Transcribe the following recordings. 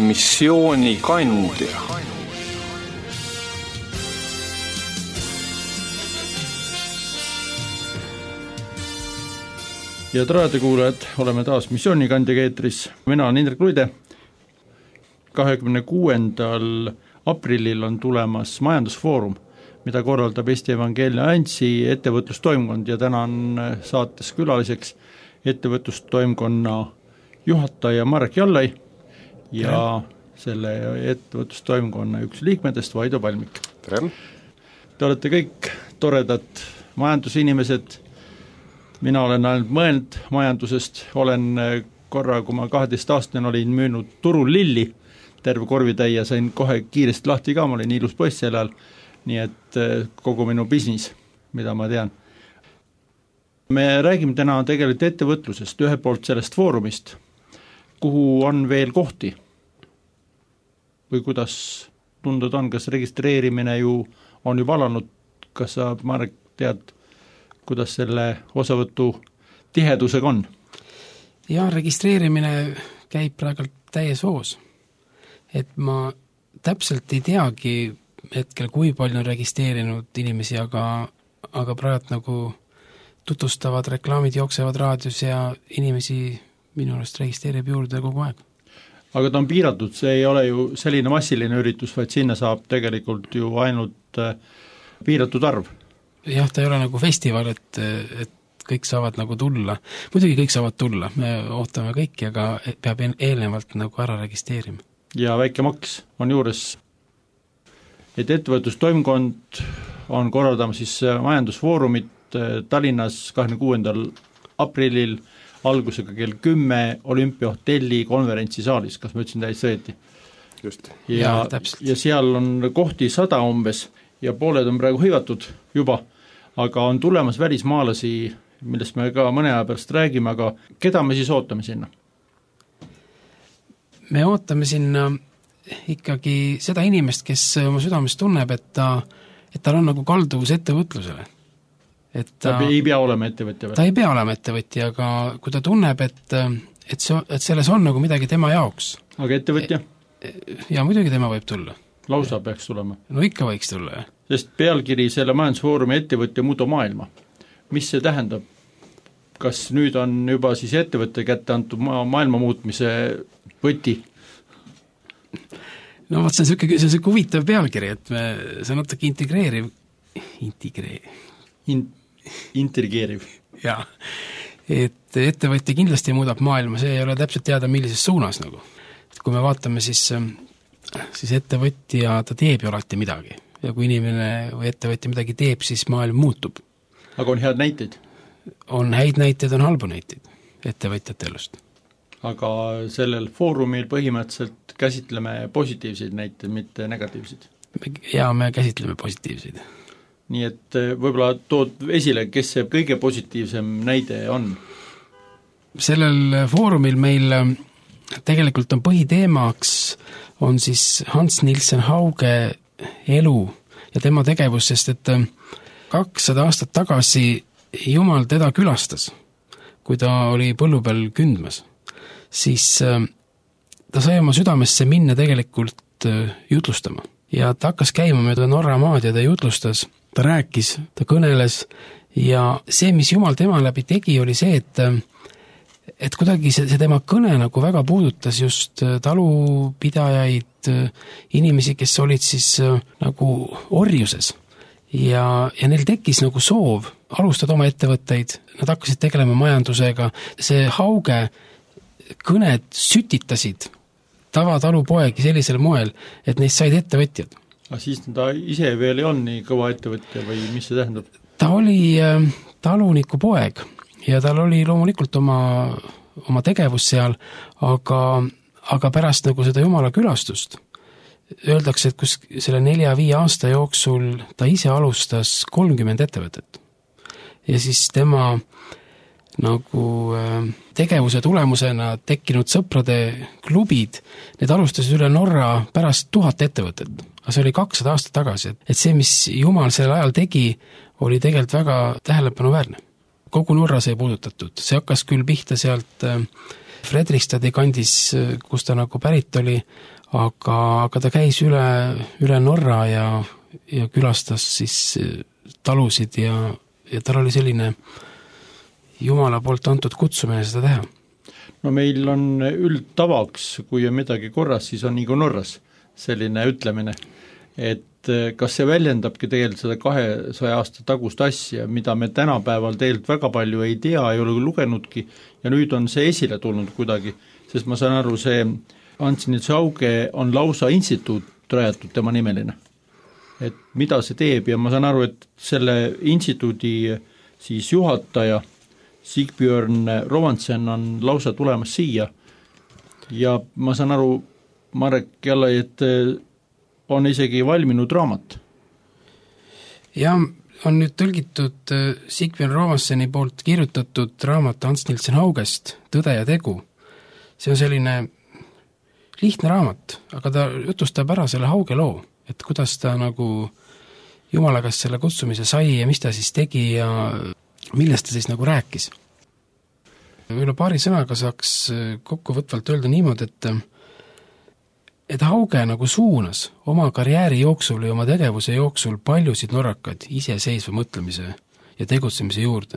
missioonikandja. Ja raadiokuulajad, oleme taas missioonikandjaga eetris. Mina olen Indrek Luide. 26. aprillil on tulemas majandusfoorum, mida korraldab Eesti Evangeelne Alliansi ettevõtlustoimkond ja täna on saates külaliseks ettevõtlustoimkonna juhataja Marek Jallai ja selle ettevõtlustoimkonna üks liikmetest Vaido Palmik. Tere! Te olete kõik toredad majandusinimesed, mina olen ainult mõelnud majandusest, olen korra, kui ma 12-aastane olin müünud turul lilli, terve korvitäie, sain kohe kiiresti lahti ka, ma olin ilus poiss sel ajal, nii et kogu minu business, mida ma tean. Me räägime täna tegelikult ettevõtlusest, ühe poolt sellest foorumist, kuhu on veel kohti või kuidas tundud on, kas registreerimine ju on juba alanud, kas sa, Marek, tead, kuidas selle osavõtu tihedusega on? Ja registreerimine käib praegu täies hoos. Et ma täpselt ei teagi hetkel, kui palju on registreerinud inimesi, aga praegu nagu tutvustavad reklaamid, jooksevad raadios ja inimesi minu arust registreerib juurde kogu aeg. Aga ta on piiratud, see ei ole ju selline massiline üritus, vaid sinna saab tegelikult ju ainult piiratud arv. Jah, ta ei ole nagu festival, et kõik saavad nagu tulla. Muidugi kõik saavad tulla, me ootame kõiki, aga peab eelnevalt nagu ära registreerima. Ja väike maks on juures, et ettevõtlustoimkond on korraldama siis majandusfoorumit Tallinnas 26. aprillil algusega kell 10 Olümpiahotelli konverentsisaalis, kas ma ütlesin täitsa õieti? Just. Ja seal on kohti 100 umbes ja pooled on praegu hõivatud juba, aga on tulemas välismaalasi, millest me ka mõne aja pärast räägime, aga keda me siis ootame sinna? Me ootame sinna ikkagi seda inimest, kes oma südames tunneb, et tal on nagu kalduvus ettevõtlusele. Ta ei pea olema ettevõtja või? Ta ei pea olema ettevõtja, aga kui ta tunneb, et selles on nagu midagi tema jaoks. Aga ettevõtja? Ja muidugi tema võib tulla. Lausa peaks tulema? No ikka võiks tulla, jah. Sest pealkiri selle majandusfoorumi ettevõtja muutu maailma. Mis see tähendab? Kas nüüd on juba siis ettevõtte kätte antud maailma muutmise võti? No vaat see on selline huvitav pealkiri, et see on natuke intrigeeriv. Jaa, et ettevõtja kindlasti muudab maailma, see ei ole täpselt teada, millises suunas nagu. Et kui me vaatame, siis ettevõtja, ta teeb ju alati midagi. Ja kui inimene või ettevõtja midagi teeb, siis maailm muutub. Aga on head näiteid? On häid näiteid, on halbu näiteid ettevõtjate elust. Aga sellel foorumil põhimõtteliselt käsitleme positiivseid näiteid, mitte negatiivseid? Ja me käsitleme positiivseid. Nii et võib-olla tood esile, kes see kõige positiivsem näide on? Sellel foorumil meil tegelikult on põhiteemaks on siis Hans Nielsen Hauge elu ja tema tegevus, sest et 200 aastat tagasi Jumal teda külastas, kui ta oli põllu peal kündmas, siis ta sai oma südamesse minna tegelikult jutlustama. Ja ta hakkas käima mööda Norra maad ja ta jutlustas, ta rääkis, ta kõneles ja see, mis Jumal tema läbi tegi, oli see, et kuidagi see tema kõne nagu väga puudutas just talupidajaid, inimesi, kes olid siis nagu orjuses. Ja neil tekkis nagu soov alustada oma ettevõtteid, nad hakkasid tegelema majandusega, see Hauge kõned sütitasid tavatalupoegi sellisel moel, et neist said ettevõtjad. Aga siis ta ise veel ei olnud nii kõva ettevõtja või mis see tähendab? Ta oli taluniku poeg ja tal oli loomulikult oma tegevus seal, aga pärast nagu seda Jumala külastust öeldakse, et kus selle 4-5 aasta jooksul ta ise alustas 30 ettevõtet. Ja siis tema nagu tegevuse tulemusena tekkinud sõprade klubid, need alustasid üle Norra pärast 1000 ettevõtet. Aga see oli 200 aastat tagasi, et see, mis Jumal sel ajal tegi, oli tegelikult väga tähelepanuväärne. Kogu Norra sai puudutatud, see hakkas küll pihta sealt Fredrikstadi kandis, kus ta nagu pärit oli, aga ta käis üle Norra ja külastas siis talusid ja tal oli selline Jumala poolt antud kutsumine seda teha. No meil on üldtavaks, kui on midagi korras, siis on nagu Norras selline ütlemine, et kas see väljendabki tegelikult seda 200 aasta tagust asja, mida me tänapäeval tegelikult väga palju ei tea, ei ole lugenudki ja nüüd on see esile tulnud kuidagi, sest ma saan aru, see Hans Nielsen Hauge on lausa instituut rajatud tema nimeline. Et mida see teeb ja ma saan aru, et selle instituudi siis juhataja Sigbjörn Rovansen on lausa tulemas siia ja ma saan aru, Marek jälle, et on isegi valminud raamat. Ja on nüüd tõlgitud Sigbjörn Rovanseni poolt kirjutatud raamat Hans Nielsen Haugest, Tõde ja tegu. See on selline lihtne raamat, aga ta jutustab ära selle Hauge loo, et kuidas ta nagu Jumala käest selle kutsumise sai ja mis ta siis tegi ja millest ta siis nagu rääkis. Üle paari sõnaga saaks kokkuvõtvalt öelda niimoodi, et Hauge nagu suunas oma karjääri jooksul ja oma tegevuse jooksul paljusid norrakaid iseseisva mõtlemise ja tegutsemise juurde.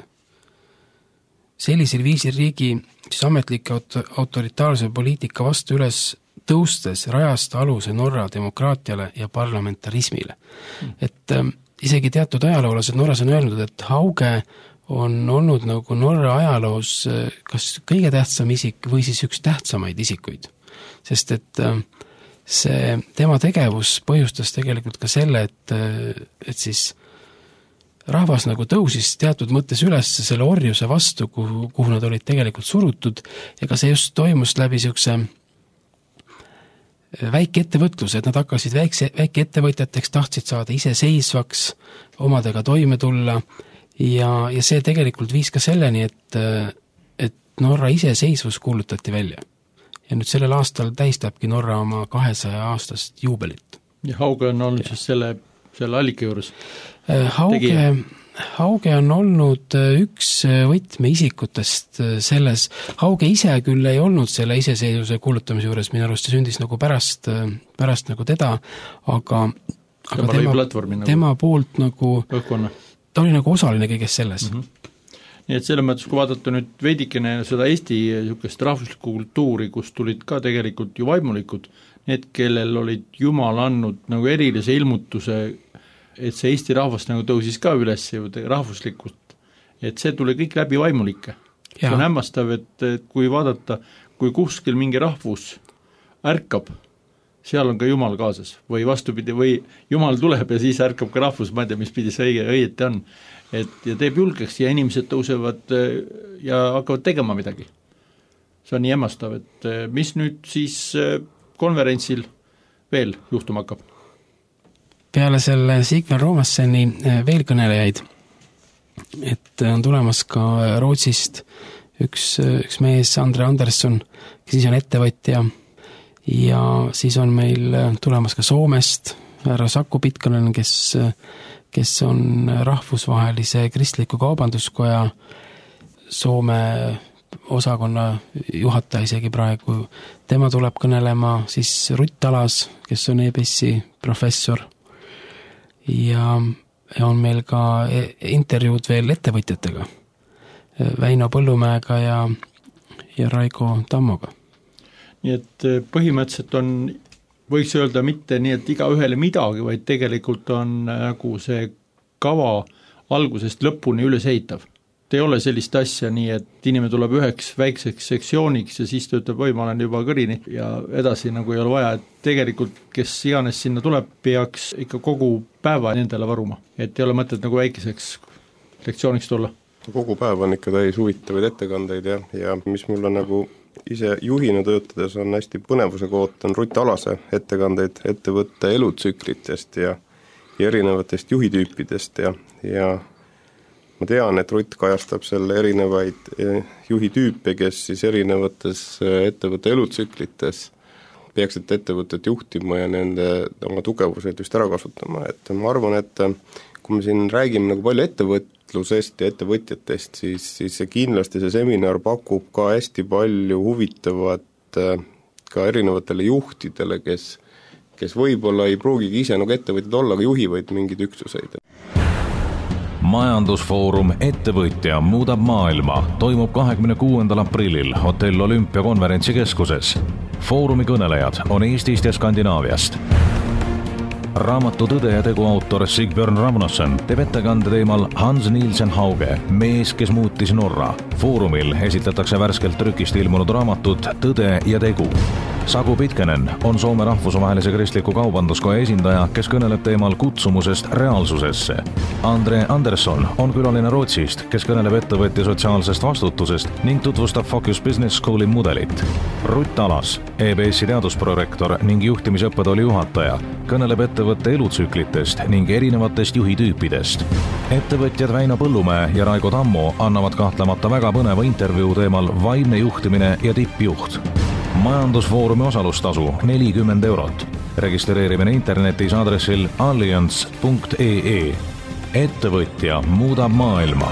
Sellisel viisil riigi siis ametlike autoritaarse poliitika vastu üles tõustes rajas ta aluse Norra demokraatiale ja parlamentarismile. Et isegi teatud ajaloolased Norras on öelnud, et Hauge on olnud nagu Norra ajaloos kas kõige tähtsam isik või siis üks tähtsamaid isikuid, sest et see tema tegevus põhjustas tegelikult ka selle, et siis rahvas nagu tõusis teatud mõttes üles selle orjuse vastu, kuhu nad olid tegelikult surutud, ja ka see just toimus läbi niisuguse väikeettevõtluse, et nad hakkasid väikeettevõtjateks, tahtsid saada iseseisvaks, omadega toime tulla ja see tegelikult viis ka selleni, et Norra iseseisvus kuulutati välja. Ja nüüd sellel aastal tähistabki Norra oma 200 aastast juubelit. Ja Hauge on olnud siis selle allika juures? Hauge on olnud üks võtmeisikutest selles. Hauge ise küll ei olnud selle iseseisvuse kuulutamise juures, minu arust see sündis nagu pärast nagu teda, aga tema poolt nagu õhkonna. Ta oli nagu osaline kõigest selles. Nii et selle mõttes, kui vaadata nüüd veidikene seda Eesti rahvuslikku kultuuri, kus tulid ka tegelikult ju vaimulikud, need, kellel olid Jumal andnud nagu erilise ilmutuse, et see Eesti rahvas nagu tõusis ka üles ju rahvuslikult, et see tuli kõik läbi vaimulike. See on hämmastav, et kui vaadata, kui kuskil mingi rahvus ärkab, seal on ka Jumal kaasas või vastupidi, või Jumal tuleb ja siis ärkab ka rahvus, ma ei tea, mis pidi see õieti on. Ja teeb julgeks ja inimesed tõusevad ja hakkavad tegema midagi. See on nii hämmastav, et mis nüüd siis konverentsil veel juhtuma hakkab? Peale selle Sigbjörn Rovanseni veel kõnelejaid, et on tulemas ka Rootsist üks mees, Andre Andersson, kes siis on ettevõtja ja siis on meil tulemas ka Soomest härra Saku Pitkanen, kes on rahvusvahelise kristliku kaubanduskoja Soome osakonna juhataja isegi praegu. Tema tuleb kõnelema siis Rutt Alas, kes on EBS-i professor ja on meil ka intervjuud veel ettevõtjatega, Väino Põllumäega ja Raigo Tammoga. Nii et põhimõtteliselt on võiks öelda mitte nii, et iga ühele midagi, vaid tegelikult on nagu see kava algusest lõpuni üles ehitav. Ei ole sellist asja nii, et inimene tuleb üheks väikseks sektsiooniks ja siis ta ütleb, oi, ma olen juba kõrini ja edasi nagu ei ole vaja, et tegelikult kes iganes sinna tuleb, peaks ikka kogu päeva nendele varuma, et ei ole mõtet nagu väikeseks lektsiooniks tulla. Kogu päev on ikka täis huvitavaid ettekandeid ja mis mul on nagu ise juhina töötades on hästi põnevuse koht, on Rutt Alase ettekandeid ettevõtte elutsüklitest ja erinevatest juhitüüpidest ja ma tean, et Rutt kajastab selle erinevaid juhitüüpe, kes siis erinevates ettevõtte elutsüklites peaksid ettevõtet juhtima ja oma tugevused just ära kasutama, et ma arvan, et kui me siin räägime nagu palju ettevõtlusest ja ettevõtjatest, siis see kindlasti see seminar pakub ka hästi palju huvitavat ka erinevatele juhtidele, kes võib-olla ei pruugigi ise nagu ettevõtjad olla, aga juhivad mingeid üksuseid. Majandusfoorum Ettevõtja muudab maailma toimub 26. aprillil Hotell Olümpia konverentsikeskuses. Foorumi kõnelejad on Eestist ja Skandinaaviast. Raamatu Tõde ja tegu autor Sigbjörn Ragnarsson teeb ettekande teemal Hans Nielsen Hauge, mees, kes muutis Norra. Foorumil esitletakse värskelt trükist ilmunud raamatut Tõde ja tegu. Sagu Pitkänen on Soome rahvusvahelise kristliku kaubanduskoja esindaja, kes kõneleb teemal kutsumusest reaalsusesse. Andre Andersson on külaline Rootsist, kes kõneleb ettevõtja sotsiaalsest vastutusest ning tutvustab Focus Business Schooli mudelit. Rutt Alas, EBS-i teadusprorektor ning juhtimisõppetooli juhataja, kõneleb ettevõtte elutsüklitest ning erinevatest juhitüüpidest. Ettevõtjad Väino Põllumäe ja Raigo Tammo annavad kahtlemata väga põneva intervjuu teemal vaimne juhtimine ja tippjuht. Majandusfoorumi osalustasu 40 €. Registreerimine internetis aadressil alliance.ee. Ettevõtja muudab maailma.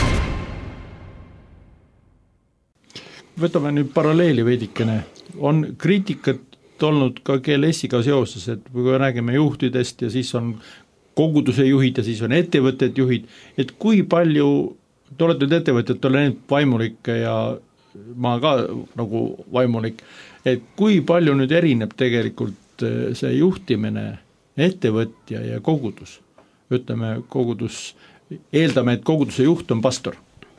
Võtame nüüd paralleeli veidikene. On kriitikat olnud ka GLS-iga seoses, et kui räägime juhtidest ja siis on koguduse juhid ja siis on ettevõtted juhid, et kui palju, te olete nüüd ettevõtjad, te olete vaimulikke ja ma ka nagu vaimulik, et kui palju nüüd erineb tegelikult see juhtimine, ettevõtja ja kogudus? Ütleme, kogudus, eeldame, et koguduse juht on pastor.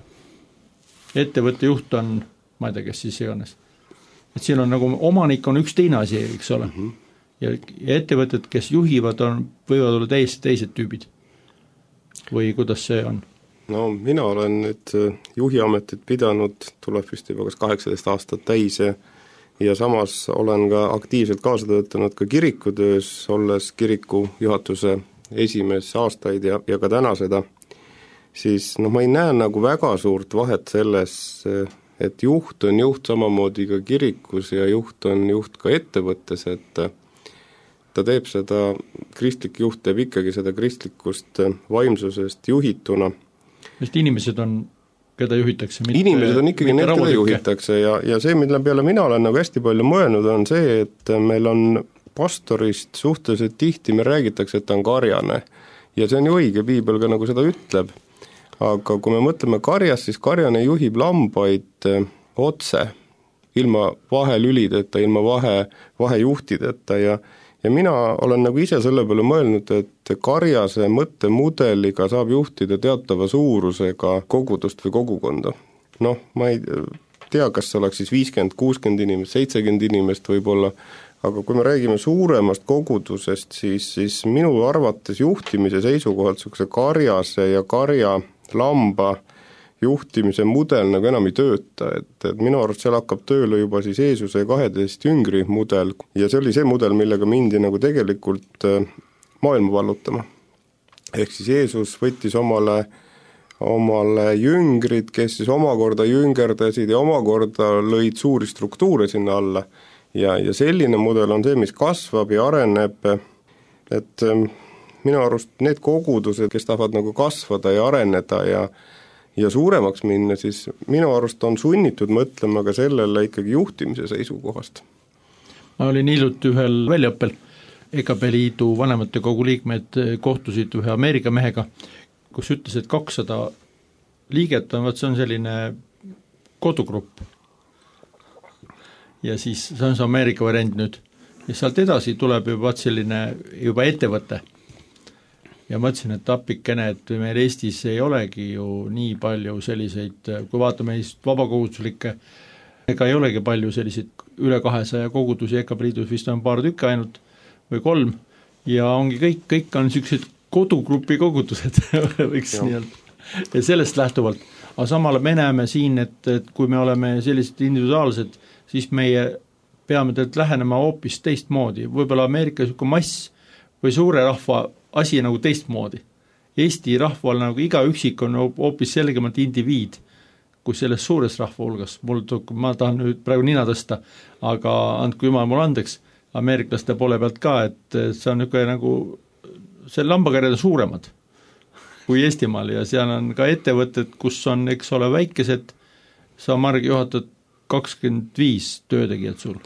Ettevõtte juht on, ma ei tea, kes siis iganes. Et siin on nagu omanik on üks teine asi, eks ole. Ja ettevõtted, kes juhivad, võivad olla täiesti teised tüübid. Või kuidas see on? No mina olen nüüd juhiametit pidanud, tuleb vist juba kas 18 aastat täis ja samas olen ka aktiivselt kaasa töötanud ka kirikutöös, olles kiriku juhatuse esimees aastaid ja ka täna seda, siis ma ei näe nagu väga suurt vahet selles, et juht on juht samamoodi ka kirikus ja juht on juht ka ettevõttes, et ta teeb seda, kristlik juht teeb ikkagi seda kristlikust vaimsusest juhituna. Sest inimesed on, keda juhitakse? Inimesed on ikkagi need, keda juhitakse ja see, mille peale mina olen nagu hästi palju mõelnud, on see, et meil on pastorist suhteliselt tihti, me räägitakse, et ta on karjane ja see on ju õige, piibel ka nagu seda ütleb. Aga kui me mõtleme karjast, siis karjane juhib lambaid otse, ilma vahelülideta, ilma vahejuhtideta ja mina olen nagu ise selle peale mõelnud, et karjase mõttemudeliga saab juhtida teatava suurusega kogudust või kogukonda. Ma ei tea, kas see oleks siis 50, 60 inimest, 70 inimest võib-olla, aga kui me räägime suuremast kogudusest, siis minu arvates juhtimise seisukohalt niisuguse karjase ja karja lamba juhtimise mudel nagu enam ei tööta, et minu arust seal hakkab tööle juba siis Jeesuse 12 jüngri mudel ja see oli see mudel, millega mindi nagu tegelikult maailma vallutama. Ehk siis Jeesus võttis omale jüngrid, kes siis omakorda jüngerdasid ja omakorda lõid suuri struktuure sinna alla ja selline mudel on see, mis kasvab ja areneb, et minu arust need kogudused, kes tahavad nagu kasvada ja areneda ja suuremaks minna, siis minu arust on sunnitud mõtlema ka sellele ikkagi juhtimise seisukohast. Ma olin hiljuti ühel väljaõppel, EKP liidu vanematekogu liikmed kohtusid ühe Ameerika mehega, kus ütles, et 200 liiget on, see on selline kodugrupp. Ja siis see on see Ameerika variant nüüd. Ja sealt edasi tuleb juba selline juba ettevõte. Ja mõtlesin, et appikene, et meil Eestis ei olegi ju nii palju selliseid, kui vaatame vabakohustuslikke, ega ei olegi palju selliseid üle 200 kogudusi, EKP liidus vist on paar tükki ainult või 3, ja ongi kõik on sellised kodugrupi kogudused, võiks nii-öelda. Ja sellest lähtuvalt. Aga samale me näeme siin, et kui me oleme sellised individuaalsed, siis meie peame teilt lähenema hoopis teistmoodi. Võib-olla Ameerika mass või suure rahva asi nagu teistmoodi. Eesti rahval nagu iga üksik on hoopis selgemalt indiviid, kui selles suures rahva hulgas. Ma tahan nüüd praegu nina tõsta, aga andku jumal mul andeks, ameeriklaste poole pealt ka, et see on niisugune nagu, see lambakarjad on suuremad. kui Eestimaal ja seal on ka ettevõtted, kus on, eks ole, väikesed, sa, Marg, juhatad 25 töötegijat sul.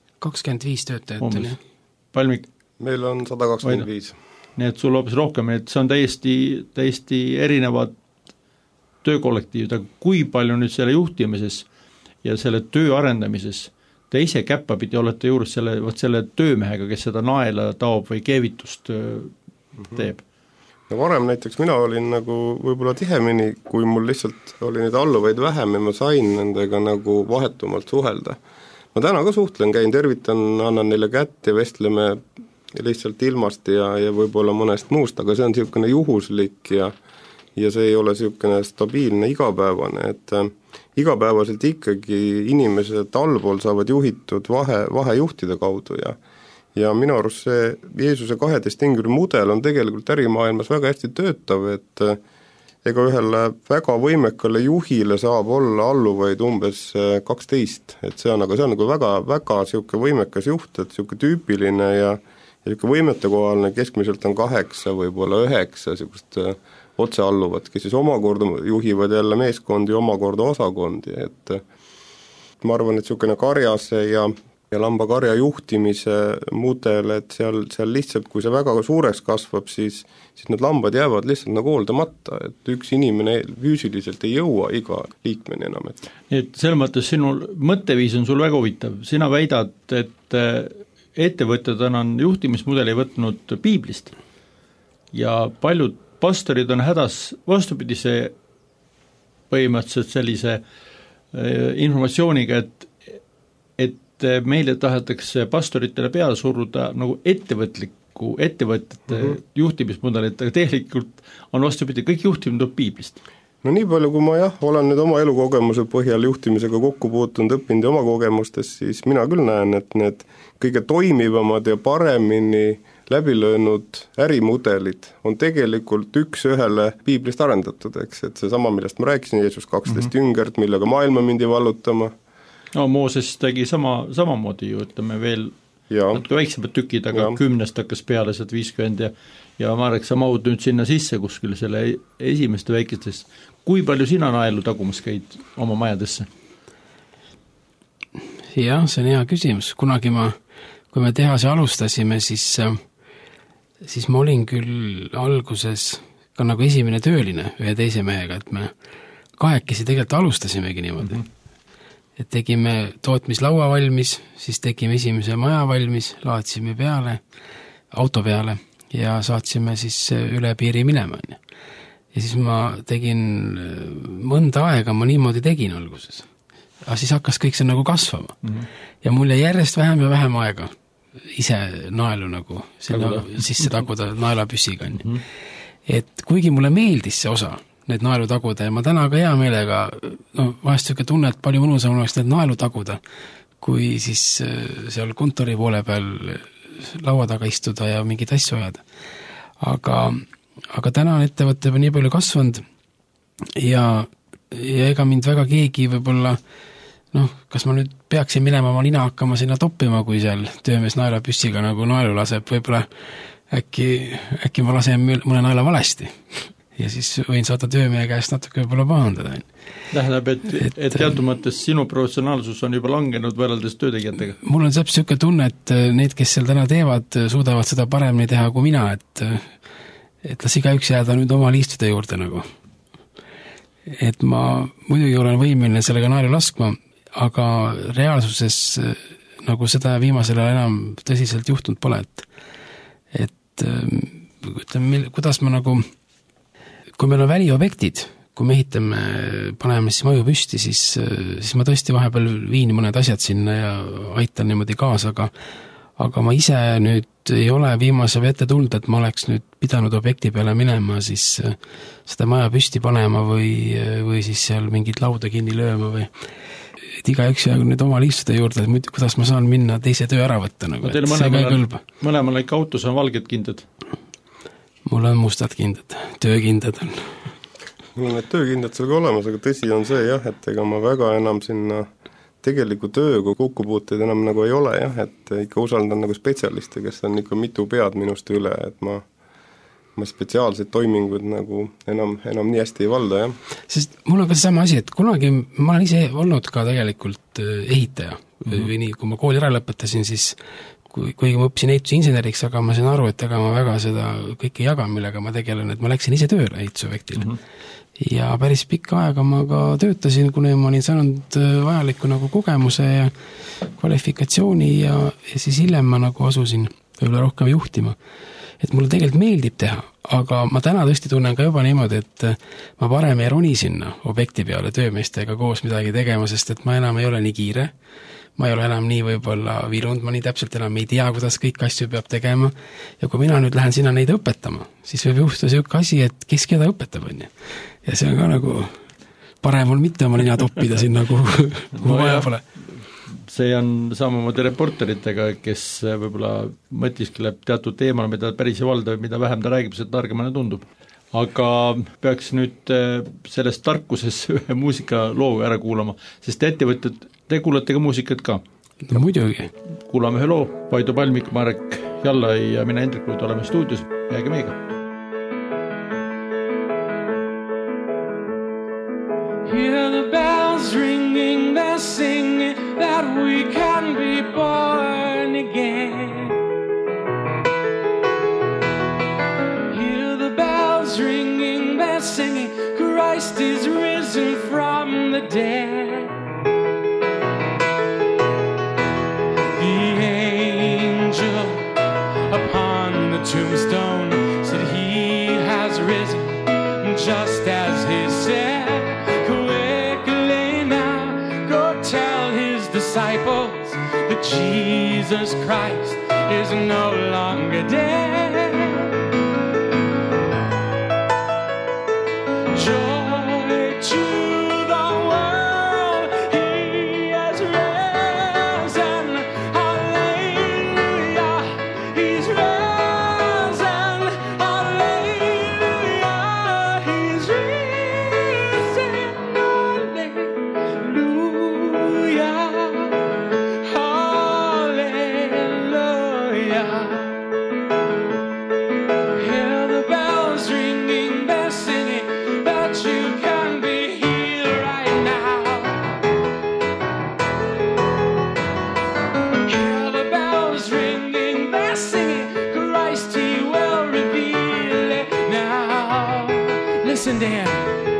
25 töötajat on, jah. Palmik? Meil on 125. Nii et sul hoopis rohkem, et see on täiesti erinevad töökollektiivid, aga kui palju nüüd selle juhtimises ja selle töö arendamises te ise käppapidi olete juures selle töömehega, kes seda naela taob või keevitust teeb? No varem näiteks mina olin nagu võib-olla tihemini, kui mul lihtsalt oli neid alluvaid vähem ja ma sain nendega nagu vahetumalt suhelda. Ma täna ka suhtlen, käin, tervitan, annan neile kätt ja vestleme lihtsalt ilmast ja võib-olla mõnest muust, aga see on niisugune juhuslik ja see ei ole niisugune stabiilne igapäevane, et igapäevaselt ikkagi inimesed allpool saavad juhitud vahejuhtide kaudu ja minu arust see Jeesuse 12 ingri mudel on tegelikult ärimaailmas väga hästi töötav, et ega ühele väga võimekale juhile saab olla alluvaid umbes 12, et see on nagu väga niisugune võimekas juht, et niisugune tüüpiline ja niisugune võimetekohalne keskmiselt on 8, võib-olla 9 niisugust otsealluvad, kes siis omakorda juhivad jälle meeskondi, omakorda osakondi, et ma arvan, et niisugune karjase ja lambakarja juhtimise mudel, et seal lihtsalt, kui see väga suureks kasvab, siis need lambad jäävad lihtsalt nagu hooldamata, et üks inimene füüsiliselt ei jõua iga liikmeni enam. Nii et selles mõttes sinu mõtteviis on sul väga huvitav, sina väidad, et ettevõtjad on juhtimismudeli võtnud piiblist ja paljud pastorid on hädas vastupidise põhimõtteliselt sellise informatsiooniga, et meile tahetakse pastoritele peale suruda nagu ettevõtete juhtimismudelit, aga tegelikult on vastupidi, kõik juhtimine tuleb piiblist. No nii palju, kui ma olen nüüd oma elukogemuse põhjal juhtimisega kokku puutunud, õppinud ja oma kogemustest, siis mina küll näen, et need kõige toimivamad ja paremini läbilöönud ärimudelid on tegelikult üks ühele piiblist arendatud, eks, et seesama, millest ma rääkisin, Jeesus 12 jüngert, millega maailma mindi vallutama. No Mooses tegi samamoodi ju, ütleme veel natuke väiksemad tükid, aga 10 hakkas peale 150 ja Marek, sa mahud nüüd sinna sisse kuskil selle esimeste väikestest. Kui palju sina naelu tagumas käid oma majadesse? Jah, see on hea küsimus. Kunagi kui me tehase alustasime, siis ma olin küll alguses ka nagu esimene tööline ühe teise mehega, et me kahekesi tegelikult alustasimegi niimoodi. Et tegime tootmislaua valmis, siis tegime esimese maja valmis, laadsime auto peale ja saatsime siis üle piiri minema. Ja siis ma tegin mõnda aega, ma niimoodi tegin alguses. Aga siis hakkas kõik see nagu kasvama. Ja mul jäi järjest vähem ja vähem aega ise naelu nagu sisse taguda naelapüssiga. Et kuigi mulle meeldis see osa, need naelu taguda ja ma täna ka hea meelega, vahest niisugune tunne, et palju mõnusam oleks need naelu taguda, kui siis seal kontori poole peal laua taga istuda ja mingit asju ajada. Aga täna on ettevõte nii palju kasvanud ja ega mind väga keegi võib-olla kas ma nüüd peaksin minema oma nina hakkama sinna toppima, kui seal töömees naelapüssiga nagu naelu laseb, võib-olla äkki ma lasen mõne naela valesti ja siis võin saada töömehe käest natuke võib-olla pahandada. Tähendab, et teatud mõttes sinu professionaalsus on juba langenud võrreldes töötegijatega? Mul on täpselt niisugune tunne, et need, kes seal täna teevad, suudavad seda paremini teha kui mina, et las igaüks jääda nüüd oma liistude juurde nagu. Et ma muidugi olen võimeline sellega naelu laskma, aga reaalsuses nagu seda viimasel ajal enam tõsiselt juhtunud pole, et ütleme, kuidas ma nagu, kui meil on väliobjektid, kui me ehitame, paneme siis maju püsti, siis ma tõesti vahepeal viin mõned asjad sinna ja aitan niimoodi kaasa, aga ma ise nüüd ei ole viimase ette tulnud, et ma oleks nüüd pidanud objekti peale minema, siis seda maja püsti panema või siis seal mingit lauda kinni lööma või et igaüks jääb nüüd oma liistude juurde, et kuidas ma saan minna teise töö ära võtta nagu, et see ka ei kõlba. Mõlemal ikka autos on valged kindad? Mul on mustad kindad, töökindad on. Mul on need töökindad seal ka olemas, aga tõsi on see jah, et ega ma väga enam sinna tegeliku tööga kokkupuuteid enam nagu ei ole jah, et ikka usaldan nagu spetsialiste, kes on ikka mitu pead minust üle, et ma ma spetsiaalseid toimingud nagu enam nii hästi ei valda, jah. Sest mul on ka sama asi, et kunagi ma olen ise olnud ka tegelikult ehitaja või nii, kui ma kooli ära lõpetasin, siis kuigi ma õppisin ehitusinseneriks, aga ma sain aru, et ega ma väga seda kõike jagan, millega ma tegelen, et ma läksin ise tööle ehitusobjektil. Ja päris pikka aega ma ka töötasin, kuna ma olin saanud vajaliku nagu kogemuse ja kvalifikatsiooni ja siis hiljem ma nagu asusin võib-olla rohkem juhtima. Et mulle tegelikult meeldib teha, aga ma täna tõesti tunnen ka juba niimoodi, et ma parem ei roni sinna objekti peale töömeestega koos midagi tegema, sest et ma enam ei ole nii kiire, ma ei ole enam nii võib-olla virunud, ma nii täpselt enam ei tea, kuidas kõik asju peab tegema ja kui mina nüüd lähen sinna neid õpetama, siis võib juhtuda selline asi, et kes keda õpetab, on ju. Ja see on ka nagu parem on mitte oma nina toppida sinna, kuhu vaja pole. See on samamoodi reporteritega, kes võib-olla mõtiskleb teatud teemal, mida päris ei valda või mida vähem ta räägib, see targemana tundub. Aga peaks nüüd sellest tarkuses ühe muusikaloo ära kuulama, sest ettevõtted, te kuulate ka muusikat ka? No muidugi. Kuulame ühe loo, Vaido Palmik, Marek Jallai ja mina Hendrik Luud oleme stuudios, jääge meiega. Hear the bells ringing, they're singing that we can be born again. Hear the bells ringing, they're singing Christ is risen from the dead. The angel upon the tombstone said he has risen just as he said. Disciples that Jesus Christ is no longer dead. Joy to the world, he has risen. Hallelujah, he's risen. Hallelujah, he's risen. Listen to him.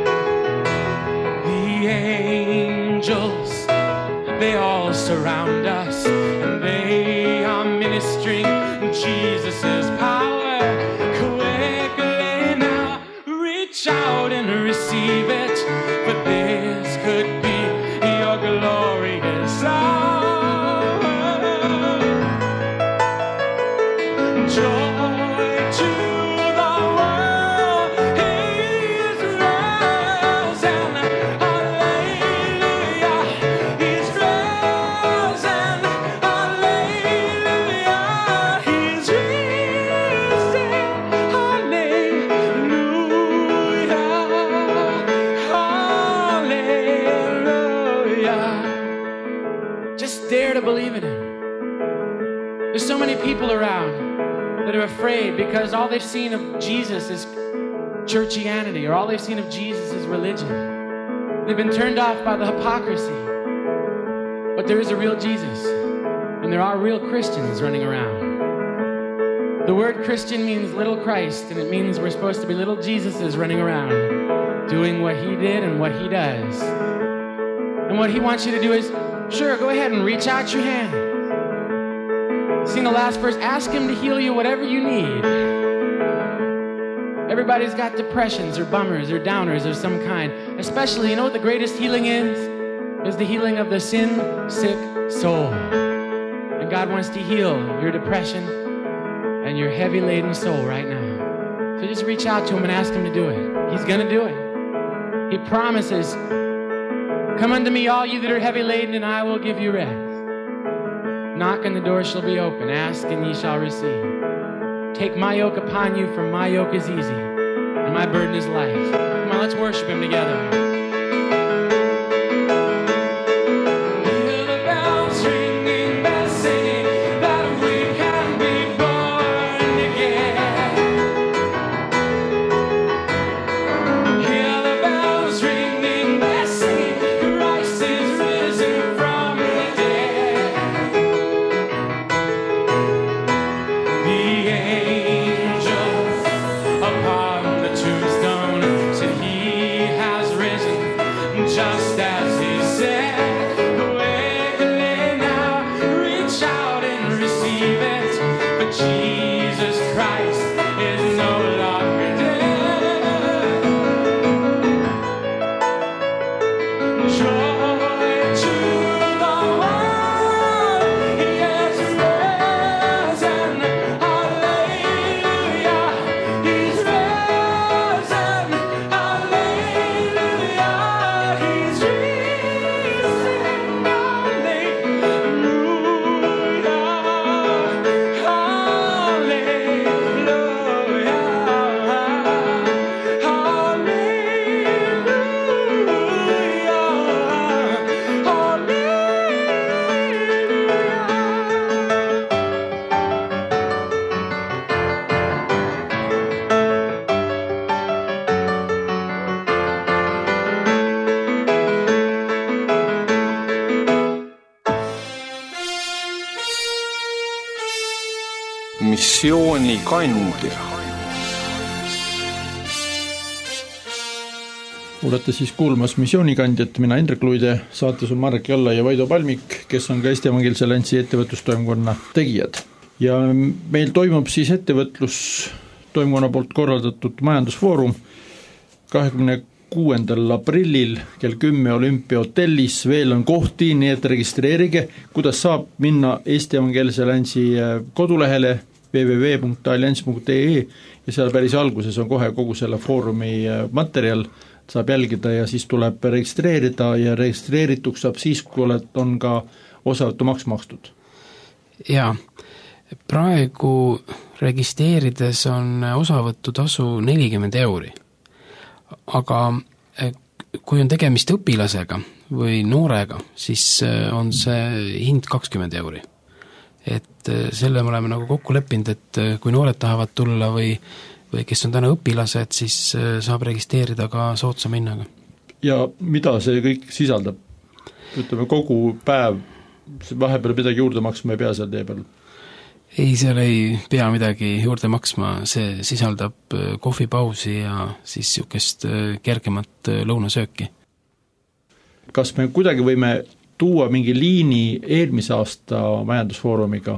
The angels, they all surround us, and they are ministering Jesus' power. Quickly now, reach out and receive it, for this could be your glorious hour. Joy to the world, he is risen. Hallelujah, he's risen. Hallelujah, he's risen. Hallelujah, hallelujah. Just dare to believe in him. There's so many people around that are afraid because all they've seen of Jesus is churchianity, or all they've seen of Jesus is religion. They've been turned off by the hypocrisy. But there is a real Jesus, and there are real Christians running around. The word Christian means little Christ, and it means we're supposed to be little Jesuses running around, doing what he did and what he does. And what he wants you to do is, sure, go ahead and reach out your hand. Sing the last verse, ask him to heal you whatever you need. Everybody's got depressions or bummers or downers of some kind. Especially, you know what the greatest healing is? Is the healing of the sin-sick soul. And God wants to heal your depression and your heavy-laden soul right now. So just reach out to him and ask him to do it. He's going to do it. He promises, come unto me, all you that are heavy-laden, and I will give you rest. Knock and the door shall be open. Ask and ye shall receive. Take my yoke upon you, for my yoke is easy, and my burden is light. Come on, let's worship him together. Hear the bells ringing, they're singing that we can be born again. missioonikandja. Olete siis kuulmas missioonikandjat, mina Indrek Luide, saates on Marek Jalla ja Vaido Palmik, kes on ka Eesti Evangeelse Alliansi ettevõtlustoimkonna tegijad. Ja meil toimub siis ettevõtlustoimkonna poolt korraldatud majandusfoorum 26. aprillil kell 10 Olümpiahotellis, veel on kohti, nii et registreerige, kuidas saab minna Eesti Evangeelse Alliansi kodulehele www.allians.ee ja seal päris alguses on kohe kogu selle foorumi materjal, saab jälgida ja siis tuleb registreerida ja registreerituks saab siis, kui on ka osavõtumaks makstud. Jaa, praegu registreerides on osavõtutasu 40 €. Aga kui on tegemist õpilasega või noorega, siis on see hind 20 €. Et selle me oleme nagu kokku leppinud, et kui noored tahavad tulla või kes on täna õpilased, siis saab registreerida ka soodsama hinnaga. Ja mida see kõik sisaldab? Ütleme kogu päev, vahepeal midagi juurde maksma ei pea seal tee peal? Ei, seal ei pea midagi juurde maksma, see sisaldab kohvipausi ja siis niisugust kergemat lõunasööki. Kas me kuidagi võime tuua mingi liini eelmise aasta majandusfoorumiga,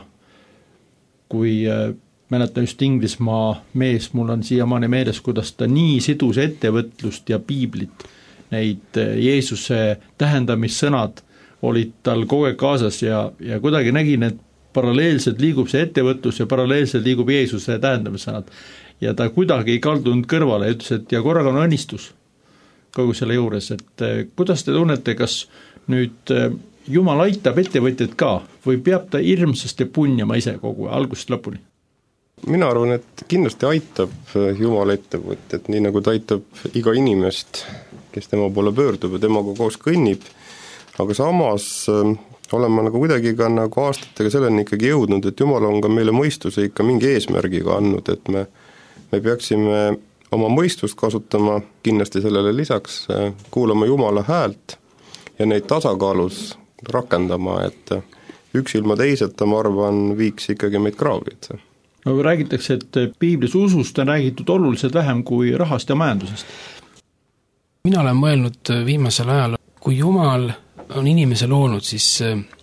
kui mäletan just Inglismaa mees, mul on siiamaani meeles, kuidas ta nii sidus ettevõtlust ja piiblit, neid Jeesuse tähendamissõnad olid tal kogu aeg kaasas ja kuidagi nägin, et paralleelselt liigub see ettevõtlus ja paralleelselt liigub Jeesuse tähendamissõnad. Ja ta kuidagi ei kaldunud kõrvale ja ütles, et ja korraga on õnnistus kogu selle juures, et kuidas te tunnete, kas nüüd Jumal aitab ettevõtjad ka või peab ta hirmsasti punjama ise kogu algusest lõpuni? Mina arvan, et kindlasti aitab Jumal ettevõtjat, nii nagu ta aitab iga inimest, kes tema poole pöördub ja temaga koos kõnnib, aga samas olen ma nagu kuidagi ka nagu aastatega selleni ikkagi jõudnud, et Jumal on ka meile mõistuse ikka mingi eesmärgiga andnud, et me peaksime oma mõistust kasutama, kindlasti sellele lisaks kuulama Jumala häält ja neid tasakaalus rakendama, et üks ilma teiseta, ma arvan, viiks ikkagi meid kraavid. No räägitakse, et piiblis usust on räägitud oluliselt vähem kui rahast ja majandusest. Mina olen mõelnud viimasel ajal, kui Jumal on inimese loonud, siis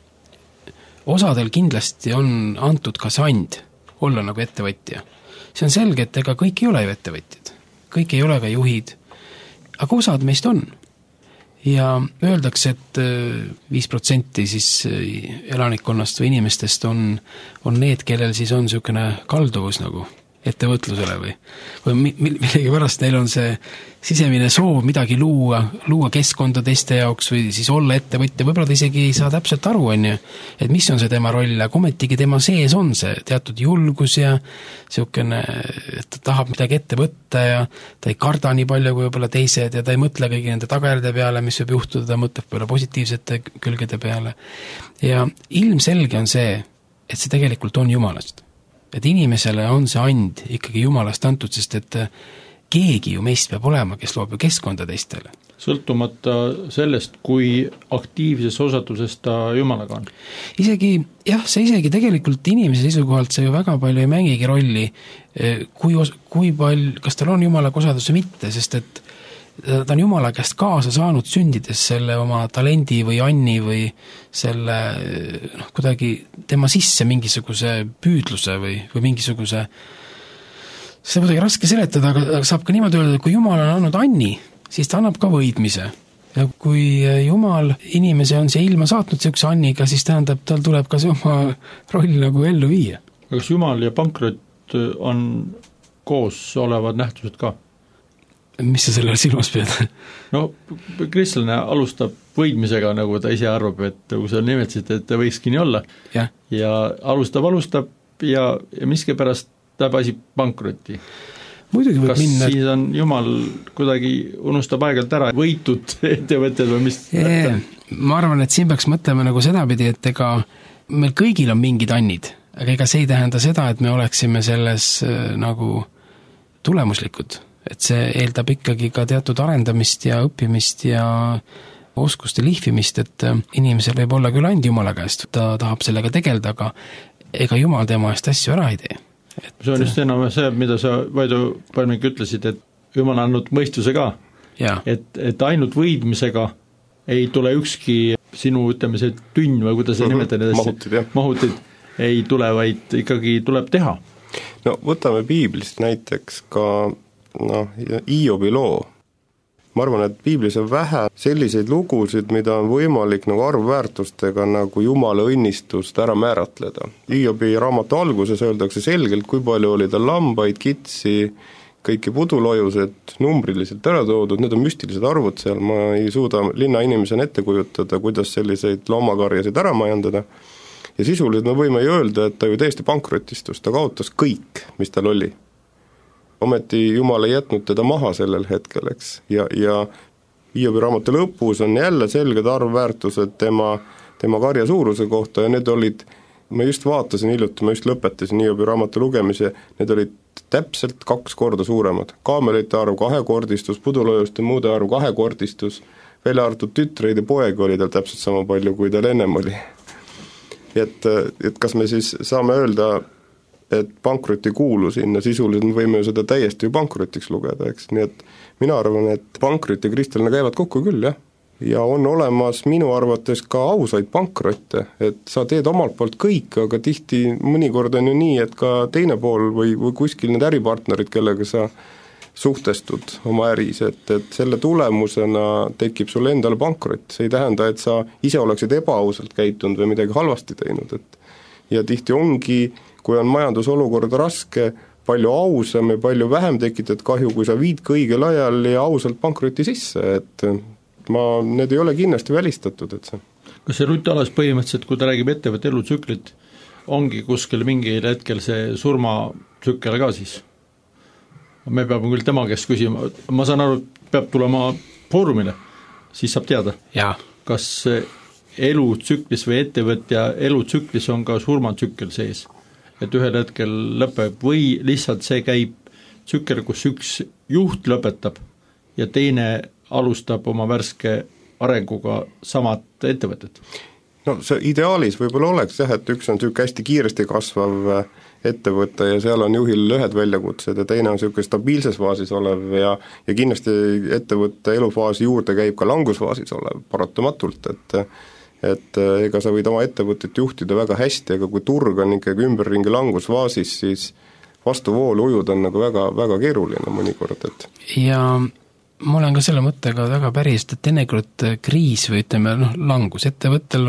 osadel kindlasti on antud ka see and olla nagu ettevõtja. See on selge, et ega kõik ei ole ju ettevõtjad, kõik ei ole ka juhid, aga osad meist on. Ja öeldakse, et 5% siis elanikkonnast või inimestest on need, kellel siis on niisugune kalduvus nagu ettevõtlusele või millegi pärast neil on see sisemine soov midagi luua keskkonda teiste jaoks või siis olla ettevõtja, võib-olla ta isegi ei saa täpselt aru, et mis on see tema roll, aga ometigi tema sees on see teatud julgus ja niisugune, et ta tahab midagi ette võtta ja ta ei karda nii palju kui võib-olla teised ja ta ei mõtle kõigi nende tagajärgede peale, mis võib juhtuda, ta mõtleb võib-olla positiivsete külgede peale. Ja ilmselge on see, et see tegelikult on Jumalast. Et inimesele on see and ikkagi Jumalast antud, sest et keegi ju meist peab olema, kes loob ju keskkonda teistele. Sõltumata sellest, kui aktiivses osatuses ta Jumalaga on? See isegi tegelikult inimese seisukohalt see ju väga palju ei mängigi rolli, kui palju, kas tal on Jumalaga osadus või mitte, sest et ta on Jumala käest kaasa saanud sündides selle oma talendi või anni või selle kuidagi tema sisse mingisuguse püüdluse või mingisuguse, seda on kuidagi raske seletada, aga saab ka niimoodi öelda, et kui Jumal on andnud anni, siis ta annab ka võidmise. Ja kui Jumal inimese on siia ilma saatnud sellise anniga, siis tähendab, tal tuleb ka see oma roll nagu ellu viia. Kas Jumal ja pankrot on koos olevad nähtused ka? Mis sa sellele silmas pead? No, kristlane alustab võidmisega, nagu ta ise arvab, et kui sa nimetasid, et ta võikski nii olla. Ja alustab ja miskipärast läheb asi pankrotti. Muidugi võib kas minna... siis on Jumal kuidagi unustab aegalt ära võitud ettevõtted või mis? Ma arvan, et siin peaks mõtlema nagu sedapidi, et ega meil kõigil on mingid annid, aga ega see ei tähenda seda, et me oleksime selles nagu tulemuslikud. Et see eeldab ikkagi ka teatud arendamist ja õppimist ja oskuste lihvimist, et inimesel võib olla küll and Jumala käest, ta tahab sellega tegelda, aga ega Jumal tema eest asju ära ei tee. see on just enam see, mida sa, Vaido Palmik, ütlesid, et Jumal on andnud mõistuse ka, et ainult võidmisega ei tule ükski sinu, ütleme, see tünn või kuidas sa nimetad mahutid, ei tule, vaid ikkagi tuleb teha. No võtame piiblist näiteks ka Hiobi loo. Ma arvan, et piiblis on vähe selliseid lugusid, mida on võimalik nagu arvväärtustega nagu Jumala õnnistust ära määratleda. Hiobi raamatu alguses öeldakse selgelt, kui palju oli tal lambaid, kitsi, kõiki pudulojused numbriliselt ära toodud, need on müstilised arvud seal, ma ei suuda linnainimesena ette kujutada, kuidas selliseid loomakarjasid ära majandada. Ja sisuliselt me võime ju öelda, et ta ju täiesti pankrotistus, ta kaotas kõik, mis tal oli. Ometi Jumal ei jätnud teda maha sellel hetkel, eks, ja Hiobi raamatu lõpus on jälle selged arvväärtused tema karja suuruse kohta ja need olid, ma just vaatasin hiljuti, ma just lõpetasin Hiobi raamatu lugemise, need olid täpselt 2 korda suuremad. Kaamelite arv 2-kordistus, pudulojuste muude arv 2-kordistus, välja arvatud tütreid ja poegi oli tal täpselt sama palju, kui tal ennem oli. Et kas me siis saame öelda, et pankroti kuulu sinna, sisuliselt me võime ju seda täiesti ju pankrotiks lugeda, eks, nii et mina arvan, et pankrot ja kristlane käivad kokku küll, jah. Ja on olemas minu arvates ka ausaid pankrotte, et sa teed omalt poolt kõik, aga tihti mõnikord on ju nii, et ka teine pool või kuskil need äripartnerid, kellega sa suhtestud oma äris, et selle tulemusena tekib sul endale pankrot, see ei tähenda, et sa ise oleksid ebaausalt käitunud või midagi halvasti teinud, ja tihti ongi, kui on majandusolukord raske, palju ausam ja palju vähem tekitad kahju, kui sa viid kõigel ajal ja ausalt pankroti sisse, et need ei ole kindlasti välistatud, et see. Kas see Rutt Alas põhimõtteliselt, kui ta räägib ettevõtte elutsüklit, ongi kuskil mingil hetkel see surmatsükkel ka siis? Me peame küll tema käest küsima, ma saan aru, peab tulema foorumile, siis saab teada. Kas elutsüklis või ettevõtja elutsüklis on ka surmatsükkel sees? Et ühel hetkel lõpeb või lihtsalt see käib tsükkel, kus üks juht lõpetab ja teine alustab oma värske arenguga samat ettevõtet? No see ideaalis võib-olla oleks jah, et üks on niisugune hästi kiiresti kasvav ettevõte ja seal on juhil ühed väljakutsed ja teine on niisugune stabiilses faasis olev ja kindlasti ettevõtte elufaasi juurde käib ka langusfaasis olev paratamatult, et ega sa võid oma ettevõtet juhtida väga hästi, aga kui turg on ikkagi ümberringi langusfaasis, siis vastuvoolu ujuda on nagu väga, väga keeruline mõnikord, et ja ma olen ka selle mõttega väga pärist, et teinekord kriis või ütleme, langus, ettevõttel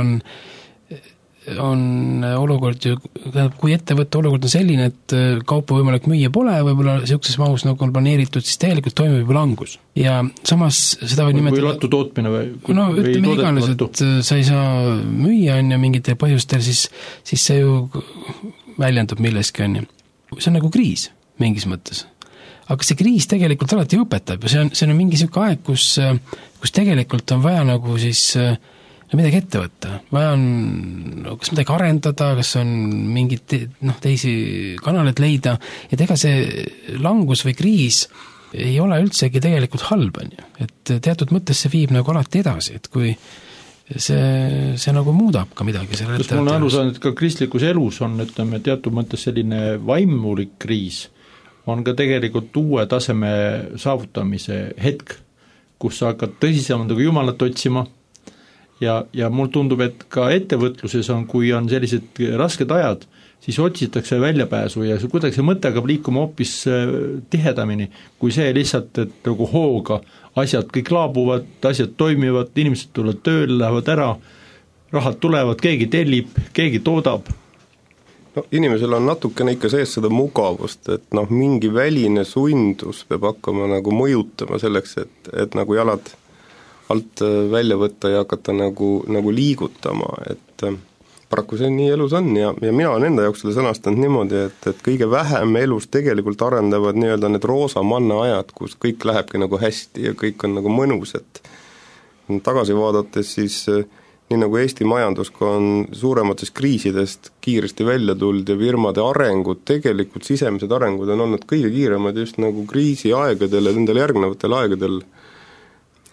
on olukord ju, kui ettevõtte olukord on selline, et kaupa võimalik müüa pole, võib-olla niisuguses mahus nagu on planeeritud, siis tegelikult toimub juba langus. Ja samas seda võib nimetada... Või lattu tootmine või... No ütleme iganes, et sa ei saa müüa, on ju, mingitel põhjustel, siis see ju väljendub milleski, on ju. See on nagu kriis, mingis mõttes. Aga see kriis tegelikult alati õpetab ja see on mingi niisugune aeg, kus tegelikult on vaja nagu siis midagi ette võtta, vaja on kas midagi arendada, kas on mingid teisi kanaleid leida, et ega see langus või kriis ei ole üldsegi tegelikult halb, on ju. Et teatud mõttes see viib nagu alati edasi, et kui see nagu muudab ka midagi selle ette. Kas mul on aru saanud, et ka kristlikus elus on, ütleme, teatud mõttes selline vaimulik kriis, on ka tegelikult uue taseme saavutamise hetk, kus sa hakkad tõsisemalt Jumalat otsima, ja mul tundub, et ka ettevõtluses on, kui on sellised rasked ajad, siis otsitakse väljapääsu ja kuidagi see mõte hakkab liikuma hoopis tihedamini, kui see lihtsalt, et nagu hooga asjad kõik laabuvad, asjad toimivad, inimesed tulevad tööle, lähevad ära, rahad tulevad, keegi tellib, keegi toodab. No inimesel on natukene ikka sees seda mugavust, et mingi väline sundus peab hakkama nagu mõjutama selleks, et nagu jalad alt välja võtta ja hakata nagu liigutama, et paraku see nii elus on ja mina olen enda jaoks selle sõnastanud niimoodi, et kõige vähem elus tegelikult arendavad nii-öelda need roosa manna ajad, kus kõik lähebki nagu hästi ja kõik on nagu mõnus, et tagasi vaadates siis nii nagu Eesti majandus, kui on suurematest kriisidest kiiresti välja tulnud ja firmade arengud, tegelikult sisemised arengud on olnud kõige kiiremad just nagu kriisi aegadel ja nendel järgnevatel aegadel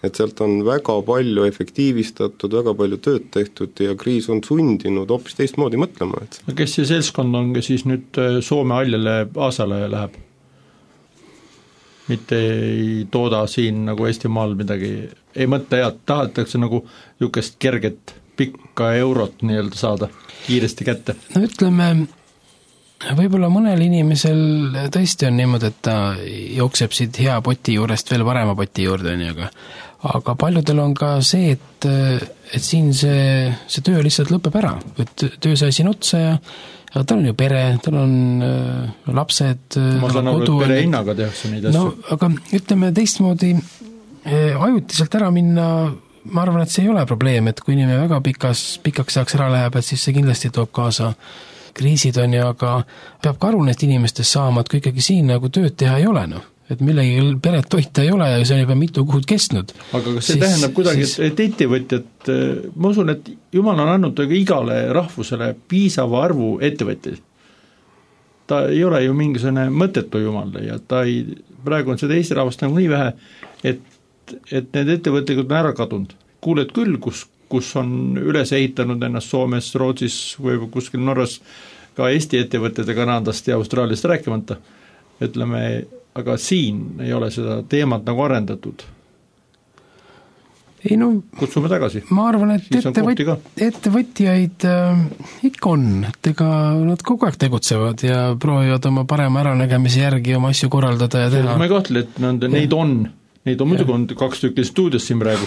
et sealt on väga palju efektiivistatud, väga palju tööd tehtud ja kriis on sundinud hoopis teistmoodi mõtlema. Et kes see seltskond on, kes siis nüüd Soome haljale aasale läheb? Mitte ei tooda siin nagu Eestimaal midagi, ei mõtle head, tahetakse nagu niisugust kerget pikka eurot nii-öelda saada kiiresti kätte? No ütleme, võib-olla mõnel inimesel tõesti on niimoodi, et ta jookseb siit hea poti juurest veel parema poti juurde, aga paljudel on ka see, et siin see töö lihtsalt lõpeb ära, et töö sai siin otsa ja tal on ju pere, tal on lapsed, ma saan aru, et pere hinnaga tehakse neid asju. No aga ütleme teistmoodi, ajutiselt ära minna, ma arvan, et see ei ole probleem, et kui inimene väga pikaks ajaks ära läheb, et siis see kindlasti toob kaasa kriisid on ju, aga peab ka aru neist inimestest saama, et kui ikkagi siin nagu tööd teha ei ole, et millegi peret toita ei ole ja see on juba mitu kuud kestnud. Aga kas see tähendab kuidagi, et ettevõtjad, ma usun, et Jumal on andnud igale rahvusele piisava arvu ettevõtjaid. Ta ei ole ju mingisugune mõttetu Jumal ja praegu on seda Eesti rahvast nagu nii vähe, et need ettevõtted on ära kadunud. Kuuled küll, kus on üles ehitanud ennast Soomes, Rootsis või kuskil Norras ka Eesti ettevõtted ja Kanadast ja Austraaliast rääkimata, ütleme, aga siin ei ole seda teemat nagu arendatud. Ei no, kutsume tagasi. Ma arvan, et ettevõtjaid ikka on, et ega nad kogu aeg tegutsevad ja proovivad oma parema äranägemise järgi oma asju korraldada ja teha. Ma ei kahtle, et neid on muidugi on 2 tükki stuudios siin praegu.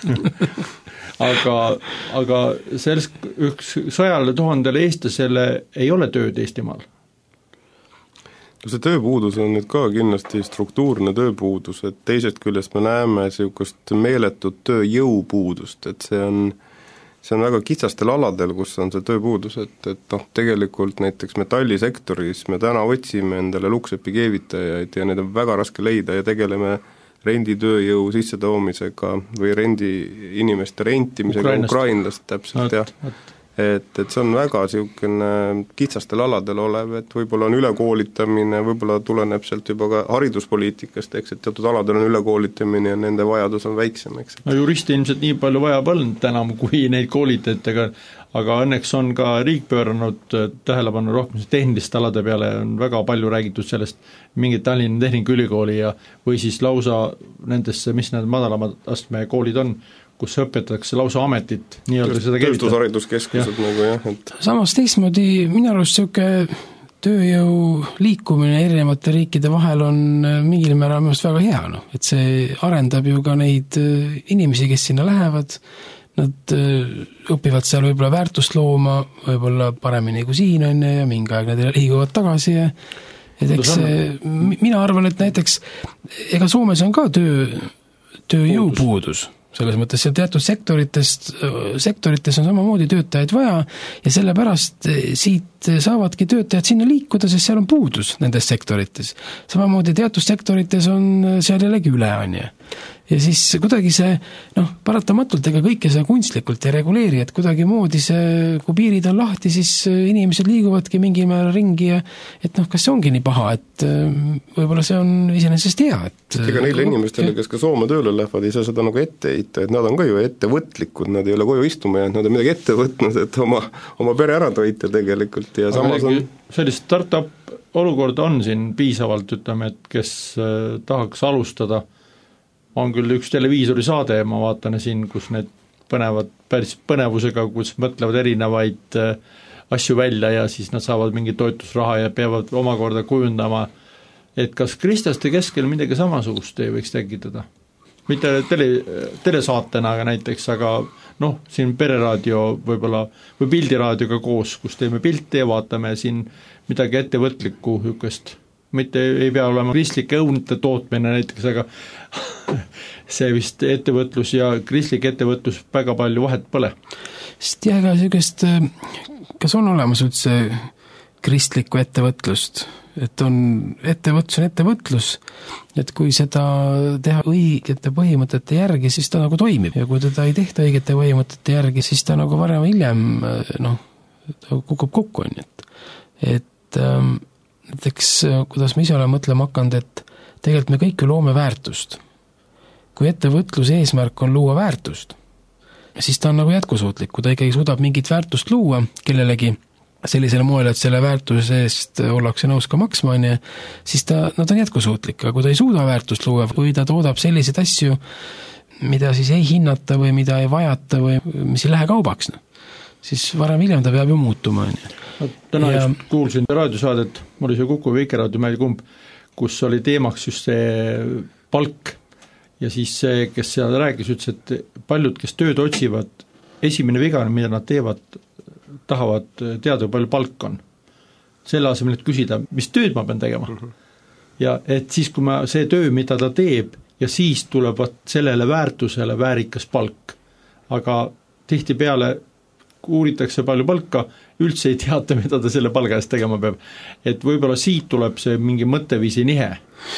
aga üks 100 000 eestlasele ei ole tööd Eestimaal. See tööpuudus on nüüd ka kindlasti struktuurne tööpuudus, et teisest küljest me näeme niisugust meeletut tööjõupuudust, et see on väga kitsastel aladel, kus on see tööpuudus, et tegelikult näiteks metallisektoris me täna otsime endale luksepi keevitajaid ja need on väga raske leida ja tegeleme renditööjõu sissetoomisega või inimeste rentimisega Ukrainlast täpselt, jah. Et see on väga niisugune kitsastel aladel olev, et võib-olla on ülekoolitamine, võib-olla tuleneb sealt juba ka hariduspoliitikast, eks, et teatud aladel on ülekoolitamine ja nende vajadus on väiksem, eks. No juristi ilmselt nii palju vaja polnud enam, kui neid koolitajatega, aga õnneks on ka riik pööranud tähelepanu rohkem tehniliste alade peale, on väga palju räägitud sellest mingit Tallinna Tehnikaülikooli või siis lausa nendesse, mis need madalamad astme koolid on, kus õpetatakse lausa ametit, nii-öelda seda tööstushariduskeskused nagu jah. Et samas teistmoodi minu arust niisugune tööjõu liikumine erinevate riikide vahel on mingil määral minust väga hea, et see arendab ju ka neid inimesi, kes sinna lähevad, nad õpivad seal võib-olla väärtust looma, võib-olla paremini kui siin on ja mingi aeg nad liiguvad tagasi ja et eks mina arvan, et näiteks ega Soomes on ka tööjõupuudus. Selles mõttes teatud sektorites on samamoodi töötajaid vaja ja sellepärast siit saavadki töötajad sinna liikuda, sest seal on puudus nendes sektorites. Samamoodi teatud sektorites on seal jällegi üle, on ju. Ja siis kuidagi see, paratamatult ega kõike seda kunstlikult ei reguleeri, et kuidagi moodi see, kui piirid on lahti, siis inimesed liiguvadki mingi määral ringi ja et kas see ongi nii paha, et võib-olla see on iseenesest hea, et ega neile inimestele, kes ka Soome tööle lähevad, ei saa seda nagu ette heita, et nad on ka ju ettevõtlikud, nad ei ole koju istuma ja nad on midagi ette võtnud, et oma pere ära toita tegelikult ja aga samas on sellist startup olukorda on siin piisavalt, ütleme, et kes tahaks alustada, on küll üks televiisori saade, ma vaatan siin, kus need põnevad päris põnevusega, kus mõtlevad erinevaid asju välja ja siis nad saavad mingit toetusraha ja peavad omakorda kujundama, et kas kristlaste keskel midagi samasugust ei võiks tekitada. Mitte telesaatena aga näiteks, aga siin pereraadio võib-olla või pildiraadioga koos, kus teeme pilti ja vaatame siin midagi ettevõtlikku hükkest. Mitte ei pea olema kristlike õunite tootmine näiteks, aga see vist ettevõtlus ja kristlik ettevõtlus väga palju vahet pole. Sest jah, kas on olemas üldse kristlikku ettevõtlust? Et ettevõtlus on ettevõtlus, et kui seda teha õigete põhimõtete järgi, siis ta nagu toimib ja kui teda ei tehta õigete põhimõtete järgi, siis ta nagu varem hiljem kukub kokku, on. Et näiteks, kuidas ma ise olen mõtlema hakanud, et tegelikult me kõik ju loome väärtust. kui ettevõtluse eesmärk on luua väärtust, siis ta on nagu jätkusuutlik, kui ta ikkagi suudab mingit väärtust luua kellelegi sellisel moel, et selle väärtuse eest ollakse nõus ka maksma, siis ta on jätkusuutlik, aga kui ta ei suuda väärtust luua, kui ta toodab selliseid asju, mida siis ei hinnata või mida ei vajata või mis ei lähe kaubaks, siis varem hiljem ta peab ju muutuma. Täna just kuulsin raadiosaadet, oli see Kuku Vikerraadio Mäel-Kumb, kus oli teemaks just see palk ja siis see, kes seal rääkis, ütles, et paljud, kes tööd otsivad, esimene viga, mida nad teevad, tahavad teada, kui palju palk on. Selle asemel, et küsida, mis tööd ma pean tegema. Ja et siis, kui see töö, mida ta teeb, ja siis tuleb sellele väärtusele väärikas palk. Aga tihtipeale uuritakse palju palka, üldse ei teata, mida ta selle palga eest tegema peab. Et võib-olla siit tuleb see mingi mõtteviisi nihe.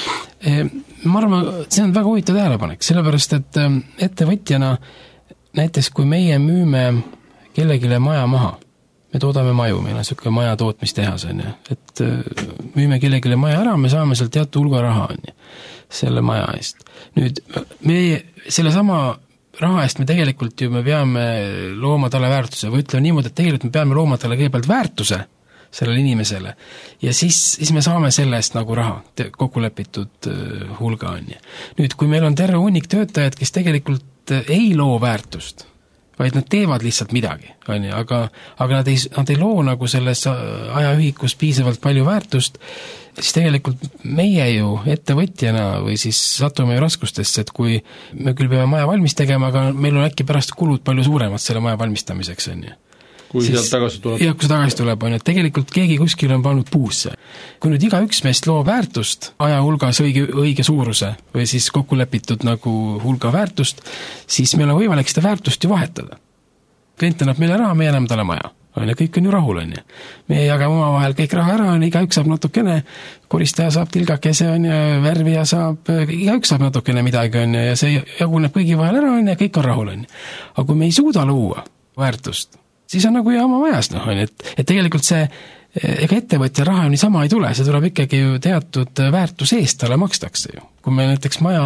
Ma arvan, see on väga huvitav tähelepanek, sellepärast, et ettevõtjana näiteks, kui meie müüme kellegile maja maha, me toodame maju, meil on selline maja tootmistehas, et müüme kellegile maja ära, me saame sealt teatud hulga raha selle maja eest. Nüüd, selle sama raha eest me tegelikult ju me peame looma talle väärtuse, või ütleme niimoodi, et tegelikult me peame looma talle kõigepealt väärtuse sellele inimesele ja siis me saame selle eest nagu raha, kokkulepitud hulga. Nüüd, kui meil on terve hunnik töötajad, kes tegelikult ei loo väärtust, vaid nad teevad lihtsalt midagi, aga nad ei loo nagu selles ajaühikus piisavalt palju väärtust, siis tegelikult meie ju ettevõtjana või siis satume ju raskustesse, et kui me küll peame maja valmis tegema, aga meil on äkki pärast kulud palju suuremad selle maja valmistamiseks, kui sealt tagasi tuleb. Jah, kui see tagasi tuleb, et tegelikult keegi kuskil on pannud puusse. Kui nüüd iga üks meist loo väärtust, aja hulgas õige suuruse või siis kokkulepitud nagu hulga väärtust, siis meil on võimalik seda väärtust ju vahetada. Klient annab meile raha, me jääme talle maja. Kõik on ju rahul. Me jagame omavahel kõik raha ära, iga üks saab natukene, koristaja saab tilgakese, värvija saab, iga üks saab natukene midagi ja see jaguneb kõigi vahel ära ja kõik on rahul. Aga kui me ei suuda luua väärtust, siis on nagu ju oma majas, et tegelikult see, ega ettevõtja raha niisama ei tule, see tuleb ikkagi ju teatud väärtus eest, talle makstakse ju. Kui me näiteks maja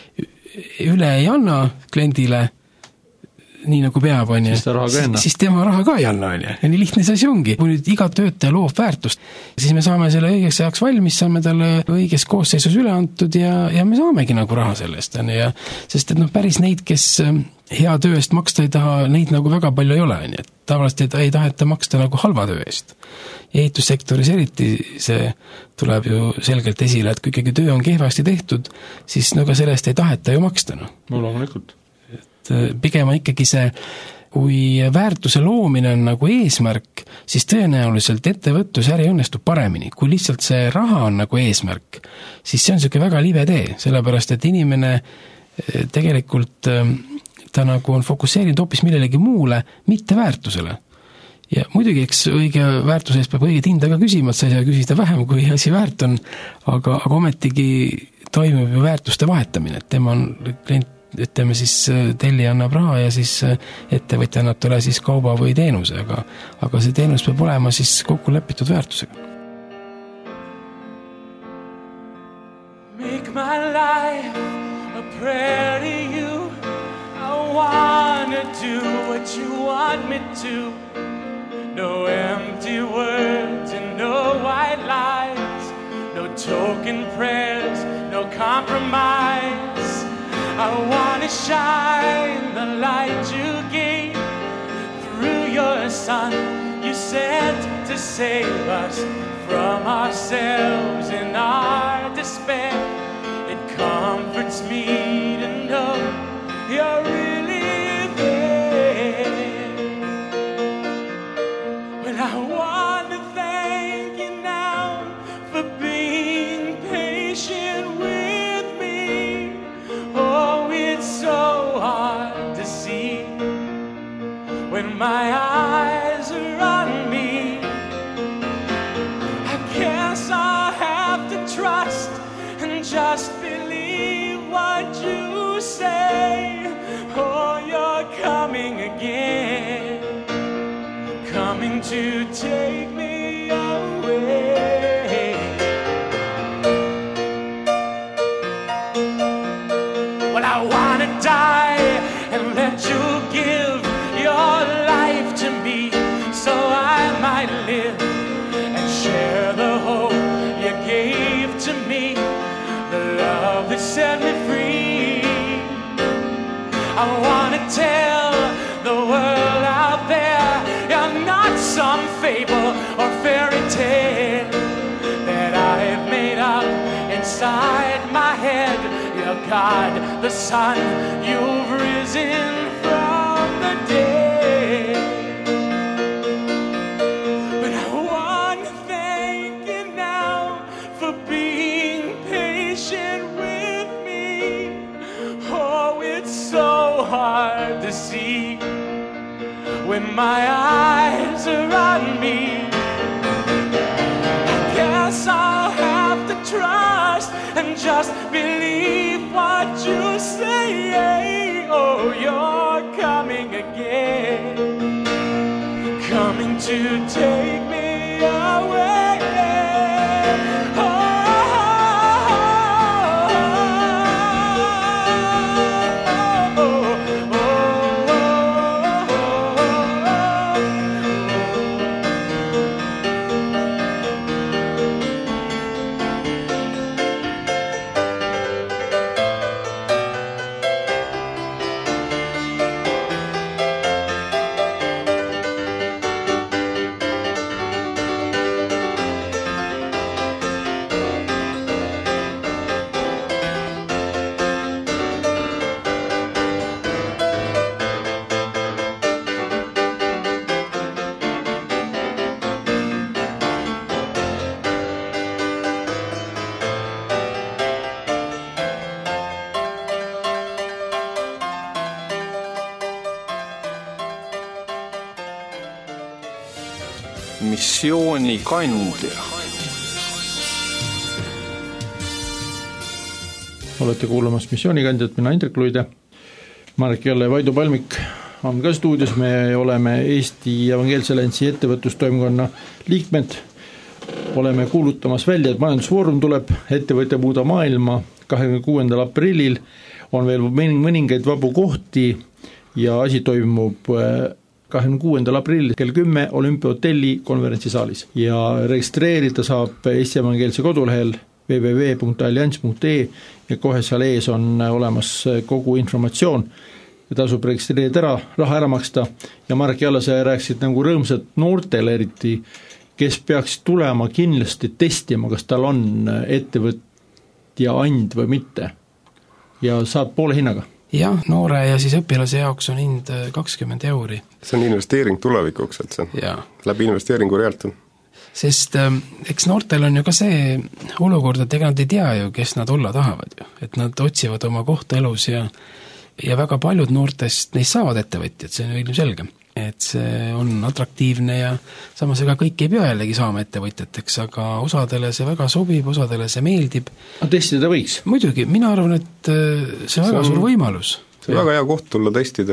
üle ei anna kliendile, nii nagu peab, siis tema raha ka ei anna, ja nii lihtne see asi ongi. Kui nüüd iga töötaja loob väärtust, siis me saame selle õigeks ajaks valmis, saame talle õiges koosseisus üle antud ja me saamegi nagu raha sellest, sest et päris neid, kes hea töö eest maksta ei taha, neid nagu väga palju ei ole, et tavaliselt ei taheta maksta nagu halva töö eest. Ehitussektoris eriti see tuleb ju selgelt esile, et kui ikkagi töö on kehvasti tehtud, siis ka sellest ei taheta ju maksta. No loomulikult. Pigem on ikkagi see, kui väärtuse loomine on nagu eesmärk, siis tõenäoliselt ettevõtlus äri õnnestub paremini. Kui lihtsalt see raha on nagu eesmärk, siis see on selline väga libe tee, sellepärast et inimene tegelikult ta nagu on fokusseerinud hoopis millelegi muule, mitte väärtusele. Ja muidugi, eks õige väärtuse eest peab õiget hinda ka küsima, et sa ei saa küsida vähem, kui asi väärt on, aga ometigi toimub ju väärtuste vahetamine, et tema on klient, ütleme siis telli annab raha ja siis ettevõtja annab talle siis kauba või teenuse, aga see teenus peab olema siis kokku lepitud väärtusega. Make my life a prayer to you. I wanna do what you want me to. No empty words and no white lies. No token prayers, no compromise. I want to shine the light you gave through your Son. You sent to save us from ourselves and our despair. It comforts me to know you're really there. Well, I want to thank you now for being patient with me. Oh, it's so hard to see when my eyes are on me. I guess I'll have to trust and just believe what you say. Oh, you're coming again, coming to take me away. Well, I want to die and let you give your life to me so I might live and share the hope you gave to me, the love that set me free. I want to tell the world out there you're not some fable or fairy tale that I've made up inside my head. You're God, the Son, you've risen from the dead. But I want to thank you now for being patient with me. Oh, it's so hard to see when my eyes are on me. I guess I'll have to trust and just believe what you say. Oh, you're coming again, coming to take me away. Missioonikandja. Olete kuulamas Missioonikandjat, mina Indrek Luide. Marek Jalle ja Vaido Palmik on ka stuudios, me oleme Eesti Evangeelse Alliansi ettevõtlustoimkonna liikmed. Oleme kuulutamas välja, et majandusfoorum tuleb, ettevõtja muuda maailma 26. aprillil. On veel mõningaid vabu kohti ja asi toimub 26. aprillil kell 10 Olümpiahotelli konverentsisaalis ja registreerida saab Eesti Evangeelse kodulehel www.allians.ee ja kohe seal ees on olemas kogu informatsioon ja tasub registreerida ära, raha ära maksta ja Marek Jalle, sa rääkisid nagu rõõmsad noortele eriti, kes peaks tulema kindlasti testima, kas tal on ettevõtja and või mitte ja saab poole hinnaga. Jah, noore ja siis õpilase jaoks on hind 20 €. See on investeering tulevikuks, et see läbi investeeringu realt on. Sest eks noortel on ju ka see olukord, et ega nad ei tea ju, kes nad olla tahavad ju. Et nad otsivad oma kohta elus ja väga paljud noortest neist saavad ettevõtjad, see on ju ilmselge. Et see on atraktiivne ja samas ega kõik ei pea jällegi saama ettevõtjateks, aga osadele see väga sobib, osadele see meeldib. Testida võiks? Muidugi, mina arvan, et see on väga suur võimalus. See on väga hea koht tulla testida,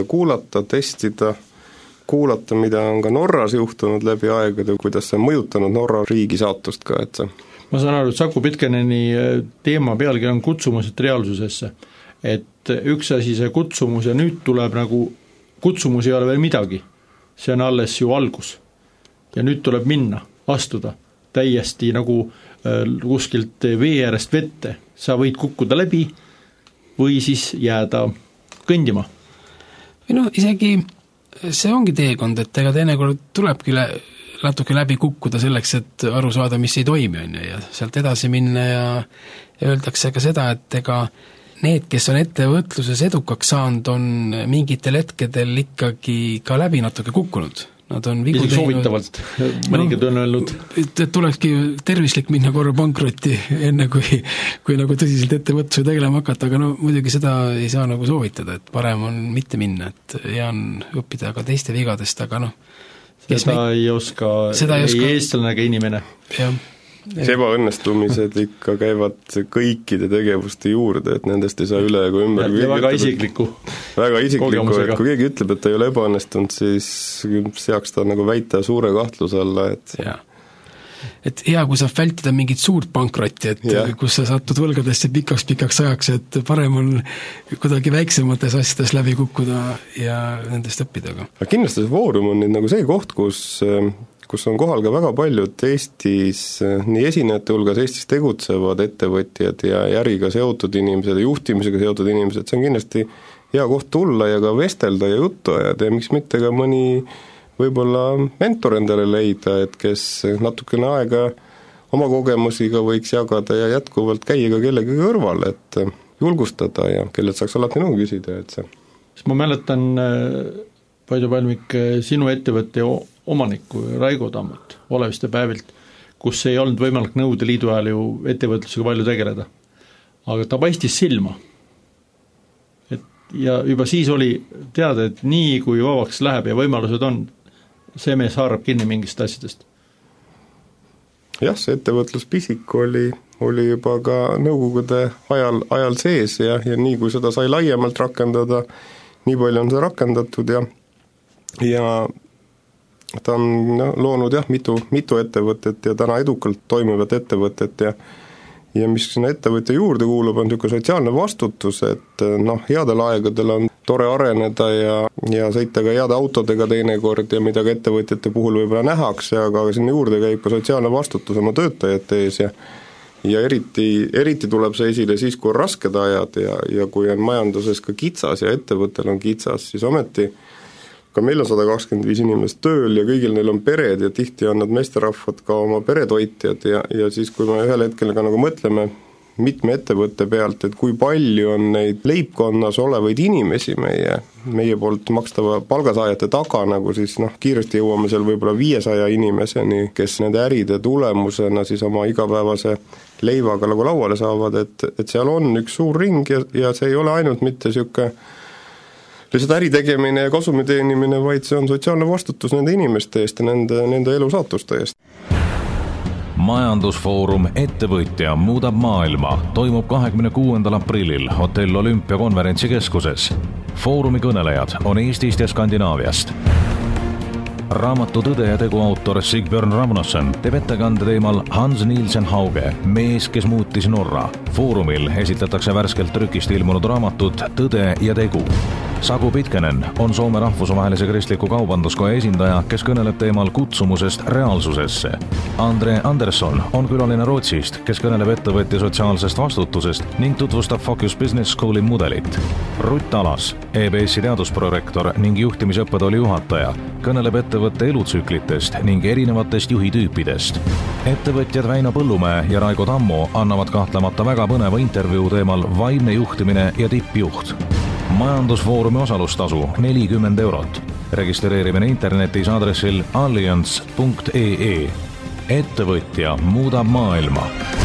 kuulata, mida on ka Norras juhtunud läbi aegade, kuidas see on mõjutanud Norra riigi saatust ka, et see. Ma saan aru, et Saku Pitkeneni teema pealgi on kutsumused reaalsusesse, et üks asi see kutsumus ja nüüd tuleb nagu, kutsumus ei ole veel midagi, see on alles ju algus ja nüüd tuleb minna, astuda täiesti nagu kuskilt vee äärest vette, sa võid kukkuda läbi või siis jääda kõndima. Või noh, isegi see ongi teekond, et ega teinekord tulebki natuke läbi kukkuda selleks, et aru saada, mis ei toimi on ja sealt edasi minna ja öeldakse ka seda, et ega need, kes on ettevõtluses edukaks saanud, on mingitel hetkedel ikkagi ka läbi natuke kukkunud. Nad on vigu teinud. Soovitavalt, mõningad on öelnud. Et tulekski tervislik minna korra pankrotti, enne kui nagu tõsiselt ettevõtluse tegelema hakata, aga no muidugi seda ei saa nagu soovitada, et parem on mitte minna, et hea on õppida ka teiste vigadest, aga noh. Seda ei oska ei eestlane ega inimene. Jah. Ebaõnnestumised ikka käivad kõikide tegevuste juurde, et nendest ei saa üle ega ümber. Ja väga isiklikku. Väga isiklikku, et kui keegi ütleb, et ta ei ole ebaõnnestunud, siis seaks ta nagu väita suure kahtluse alla, et ja. et hea, kui saab vältida mingit suurt pankrotti, et kus sa satud võlgadesse pikaks ajaks, et parem on kuidagi väiksemates asjades läbi kukkuda ja nendest õppida. Aga kindlasti see foorum on nüüd nagu see koht, kus on kohal ka väga paljud Eestis, nii esinejate hulgas Eestis tegutsevad ettevõtjad ja äriga seotud inimesed ja juhtimisega seotud inimesed, see on kindlasti hea koht tulla ja ka vestelda ja juttu ajada ja miks mitte ka mõni võib-olla mentor endale leida, et kes natukene aega oma kogemusiga võiks jagada ja jätkuvalt käia ka kellegi kõrval, et julgustada ja kellelt saaks alati nõu küsida, et see. Ma mäletan Paido Palmik sinu ettevõtte omanikku Raigo Tammut Oleviste päevilt, kus ei olnud võimalik Nõukogude Liidu ajal ju ettevõtlusega palju tegeleda. Aga ta paistis silma. Ja juba siis oli teada, et nii kui vabaks läheb ja võimalused on, see mees haarab kinni mingist asjadest. Jah, see ettevõtluspisik oli juba ka nõukogude ajal sees ja nii kui seda sai laiemalt rakendada, nii palju on seda rakendatud ja ta on loonud mitu ettevõtet ja täna edukalt toimivat ettevõtet ja mis sinna ettevõtte juurde kuulub, on niisugune sotsiaalne vastutus, et headel aegadel on tore areneda ja sõita ka heade autodega teinekord ja mida ka ettevõtjate puhul võib-olla nähakse, aga sinna juurde käib ka sotsiaalne vastutus oma töötajate ees ja eriti tuleb see esile siis, kui on rasked ajad ja kui on majanduses ka kitsas ja ettevõttel on kitsas, siis ometi ka meil on 125 inimest tööl ja kõigil neil on pered ja tihti on nad meesterahvad ka oma peretoitjad ja siis, kui me ühel hetkel ka nagu mõtleme mitme ettevõtte pealt, et kui palju on neid leibkonnas olevaid inimesi meie poolt makstava palgasaajate taga, nagu siis kiiresti jõuame seal võib-olla 500 inimeseni, kes nende äride tulemusena siis oma igapäevase leivaga nagu lauale saavad, et seal on üks suur ring ja see ei ole ainult mitte niisugune lihtsalt äritegemine ja kasumi teenimine, vaid see on sotsiaalne vastutus nende inimeste eest ja nende elusaatuste eest. Majandusfoorum Ettevõtja muudab maailma toimub 26. aprillil Hotell Olümpia konverentsikeskuses. Foorumi kõnelejad on Eestist ja Skandinaaviast. Raamatu Tõde ja tegu autor Sigbjörn Ravnason teeb ettekande teemal Hans Nielsen Hauge, mees, kes muutis Norra. Foorumil esitletakse värskelt trükist ilmunud raamatut Tõde ja tegu. Sagu Pitkenen on Soome rahvusvahelise kristliku kaubanduskoja esindaja, kes kõneleb teemal kutsumusest reaalsusesse. Andre Andersson on külaline Rootsist, kes kõneleb ettevõtja sotsiaalsest vastutusest ning tutvustab Focus Business Schooli mudelit. Rutt Alas, EBS-i teadusprorektor ning juhtimisõppetooli juhataja, kõneleb ettevõtte elutsüklitest ning erinevatest juhitüüpidest. Ettevõtjad Väino Põllumäe ja Raigo Tammo annavad kahtlemata väga põneva intervjuu teemal vaimne juhtimine ja tippjuht. Majandusfoorumi osalustasu 40 €. Registreerimine internetis aadressil alliance.ee. Ettevõtja muudab maailma.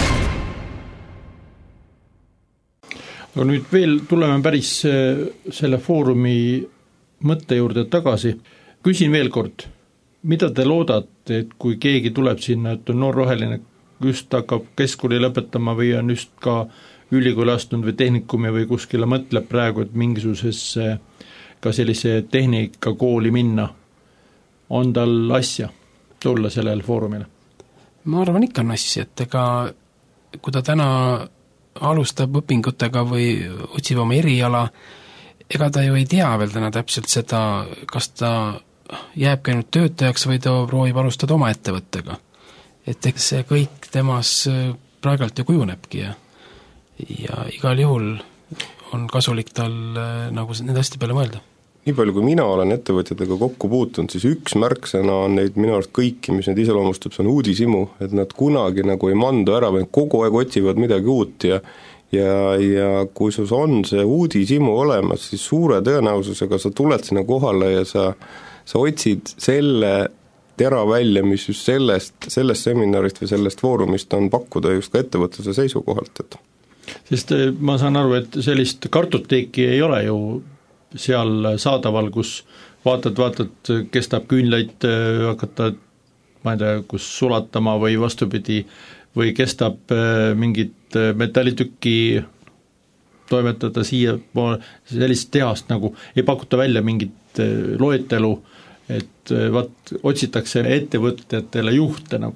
Aga nüüd veel tuleme päris selle foorumi mõtte juurde tagasi. Küsin veel kord, mida te loodate, et kui keegi tuleb sinna, et on noor roheline, just hakkab keskkooli lõpetama või on just ka ülikooli astunud või tehnikumi või kuskile mõtleb praegu, et mingisugusesse ka sellise tehnikakooli minna, on tal asja tulla sellele foorumile? Ma arvan, ikka on asja, et ega kui ta täna alustab õpingutega või otsib oma eriala, ega ta ju ei tea veel täna täpselt seda, kas ta jääbki ainult töötajaks või ta proovib alustada oma ettevõttega. Et eks see kõik temas praegalt ju kujunebki ja igal juhul on kasulik tal nagu nende asjade peale mõelda. Nii palju, kui mina olen ettevõtjatega kokku puutunud, siis üks märksõna on neid minu arust kõiki, mis neid iseloomustab, see on uudishimu, et nad kunagi nagu ei mandu ära või kogu aeg otsivad midagi uut ja kui sul on see uudishimu olemas, siis suure tõenäosusega sa tuled sinna kohale ja sa otsid selle tera välja, mis just sellest seminarist või sellest foorumist on pakkuda just ka ettevõtluse seisukohalt. Sest ma saan aru, et sellist kartoteeki ei ole ju seal saadaval, kus vaatad, kestab küünlaid hakata, ma ei tea, kus sulatama või vastupidi, või kestab mingit metallitükki toimetada siia, sellist tehast nagu ei pakuta välja mingit loetelu, et otsitakse ettevõtjatele juhte nagu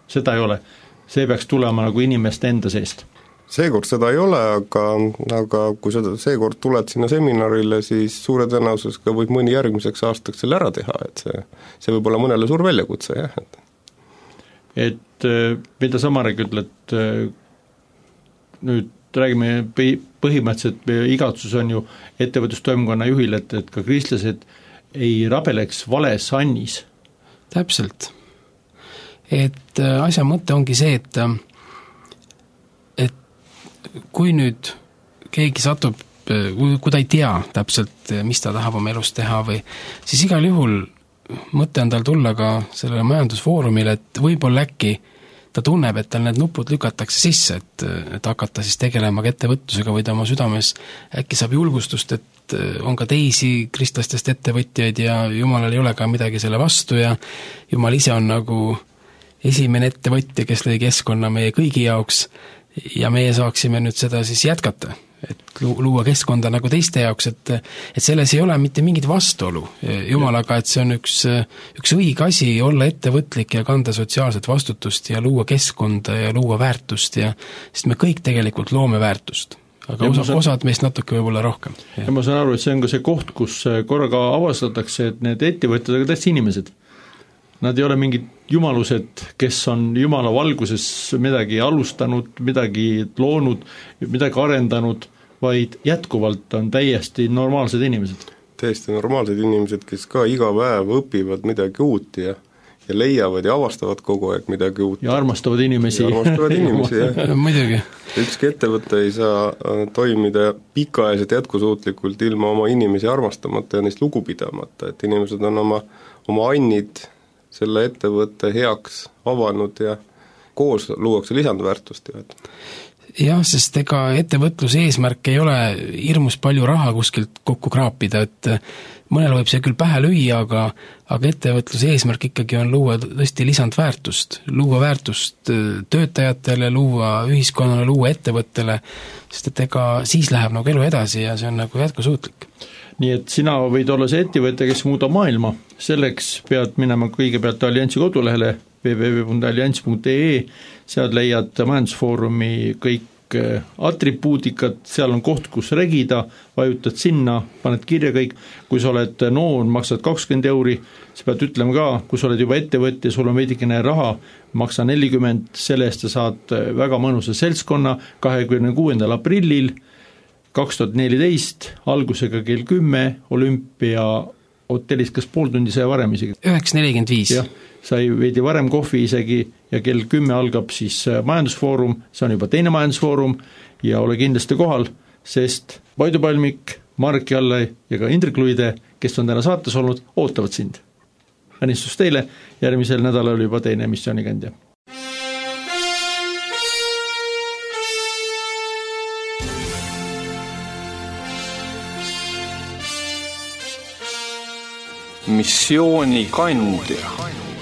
seda ei ole. See peaks tulema nagu inimeste enda seest. Seekord seda ei ole, aga kui sa seekord tuled sinna seminarile, siis suure tõenäosusega võib mõni järgmiseks aastaks selle ära teha, et see võib olla mõnele suur väljakutse, jah. Et mida sa, Marek, ütled, nüüd räägime põhimõtteliselt, igatsus on ju ettevõtlustoimkonna juhil, et ka kristlased ei rabeleks vales annis. Täpselt. Et asja mõte ongi see, et kui nüüd keegi satub, kui ta ei tea täpselt, mis ta tahab oma elus teha või, siis igal juhul mõte on tal tulla ka sellele majandusfoorumile, et võib-olla äkki ta tunneb, et tal need nupud lükatakse sisse, et hakata siis tegelema ka ettevõtlusega või ta oma südames äkki saab julgustust, et on ka teisi kristlastest ettevõtjaid ja Jumalal ei ole ka midagi selle vastu ja Jumal ise on nagu esimene ettevõtja, kes lõi keskkonna meie kõigi jaoks ja meie saaksime nüüd seda siis jätkata, et luua keskkonda nagu teiste jaoks, et selles ei ole mitte mingit vastuolu Jumalaga, et see on üks õige asi olla ettevõtlik ja kanda sotsiaalset vastutust ja luua keskkonda ja luua väärtust ja sest me kõik tegelikult loome väärtust. Aga osad meist natuke võib-olla rohkem. Ja ma saan aru, et see on ka see koht, kus korraga avastatakse, et need ettevõtted on täitsa inimesed. Nad ei ole mingid jumalused, kes on Jumala valguses midagi alustanud, midagi loonud, midagi arendanud, vaid jätkuvalt on täiesti normaalsed inimesed. Täiesti normaalsed inimesed, kes ka iga päev õpivad midagi uut ja leiavad ja avastavad kogu aeg midagi uut. Ja armastavad inimesi. jah. Muidugi. Ükski ettevõte ei saa toimida pikaajaliselt jätkusuutlikult ilma oma inimesi armastamata ja neist lugu pidamata, et inimesed on oma annid selle ettevõtte heaks avanud ja koos luuakse lisandväärtust. Jah, sest ega ettevõtluse eesmärk ei ole hirmus palju raha kuskilt kokku kraapida, et mõnel võib see küll pähe lüüa, aga ettevõtluse eesmärk ikkagi on luua tõesti lisandväärtust, luua väärtust töötajatele, luua ühiskonnale, luua ettevõttele, sest et ega siis läheb nagu elu edasi ja see on nagu jätkusuutlik. Nii et sina võid olla see ettevõte, kes muudab maailma, selleks pead minema kõigepealt Alliansi kodulehele www.allians.ee, seal leiad majandusfoorumi kõik atribuutikad, seal on koht, kus regida, vajutad sinna, paned kirja kõik, kui sa oled noor, maksad 20 €, sa pead ütlema ka, kui sa oled juba ettevõtja, sul on veidikene raha, maksa 40, selle eest sa saad väga mõnusa seltskonna 26. aprillil 2014, algusega kell 10, Olümpia hotellis, kas pool tundi sai varem isegi? 9:45. Jah, sai veidi varem kohvi isegi ja kell 10 algab siis majandusfoorum, see on juba teine majandusfoorum ja ole kindlasti kohal, sest Vaidu Palmik, Marek Jallai ja ka Indrek Luide, kes on täna saates olnud, ootavad sind. Õnnistus teile, järgmisel nädalal juba teine missioonikändja. Missioonikandja.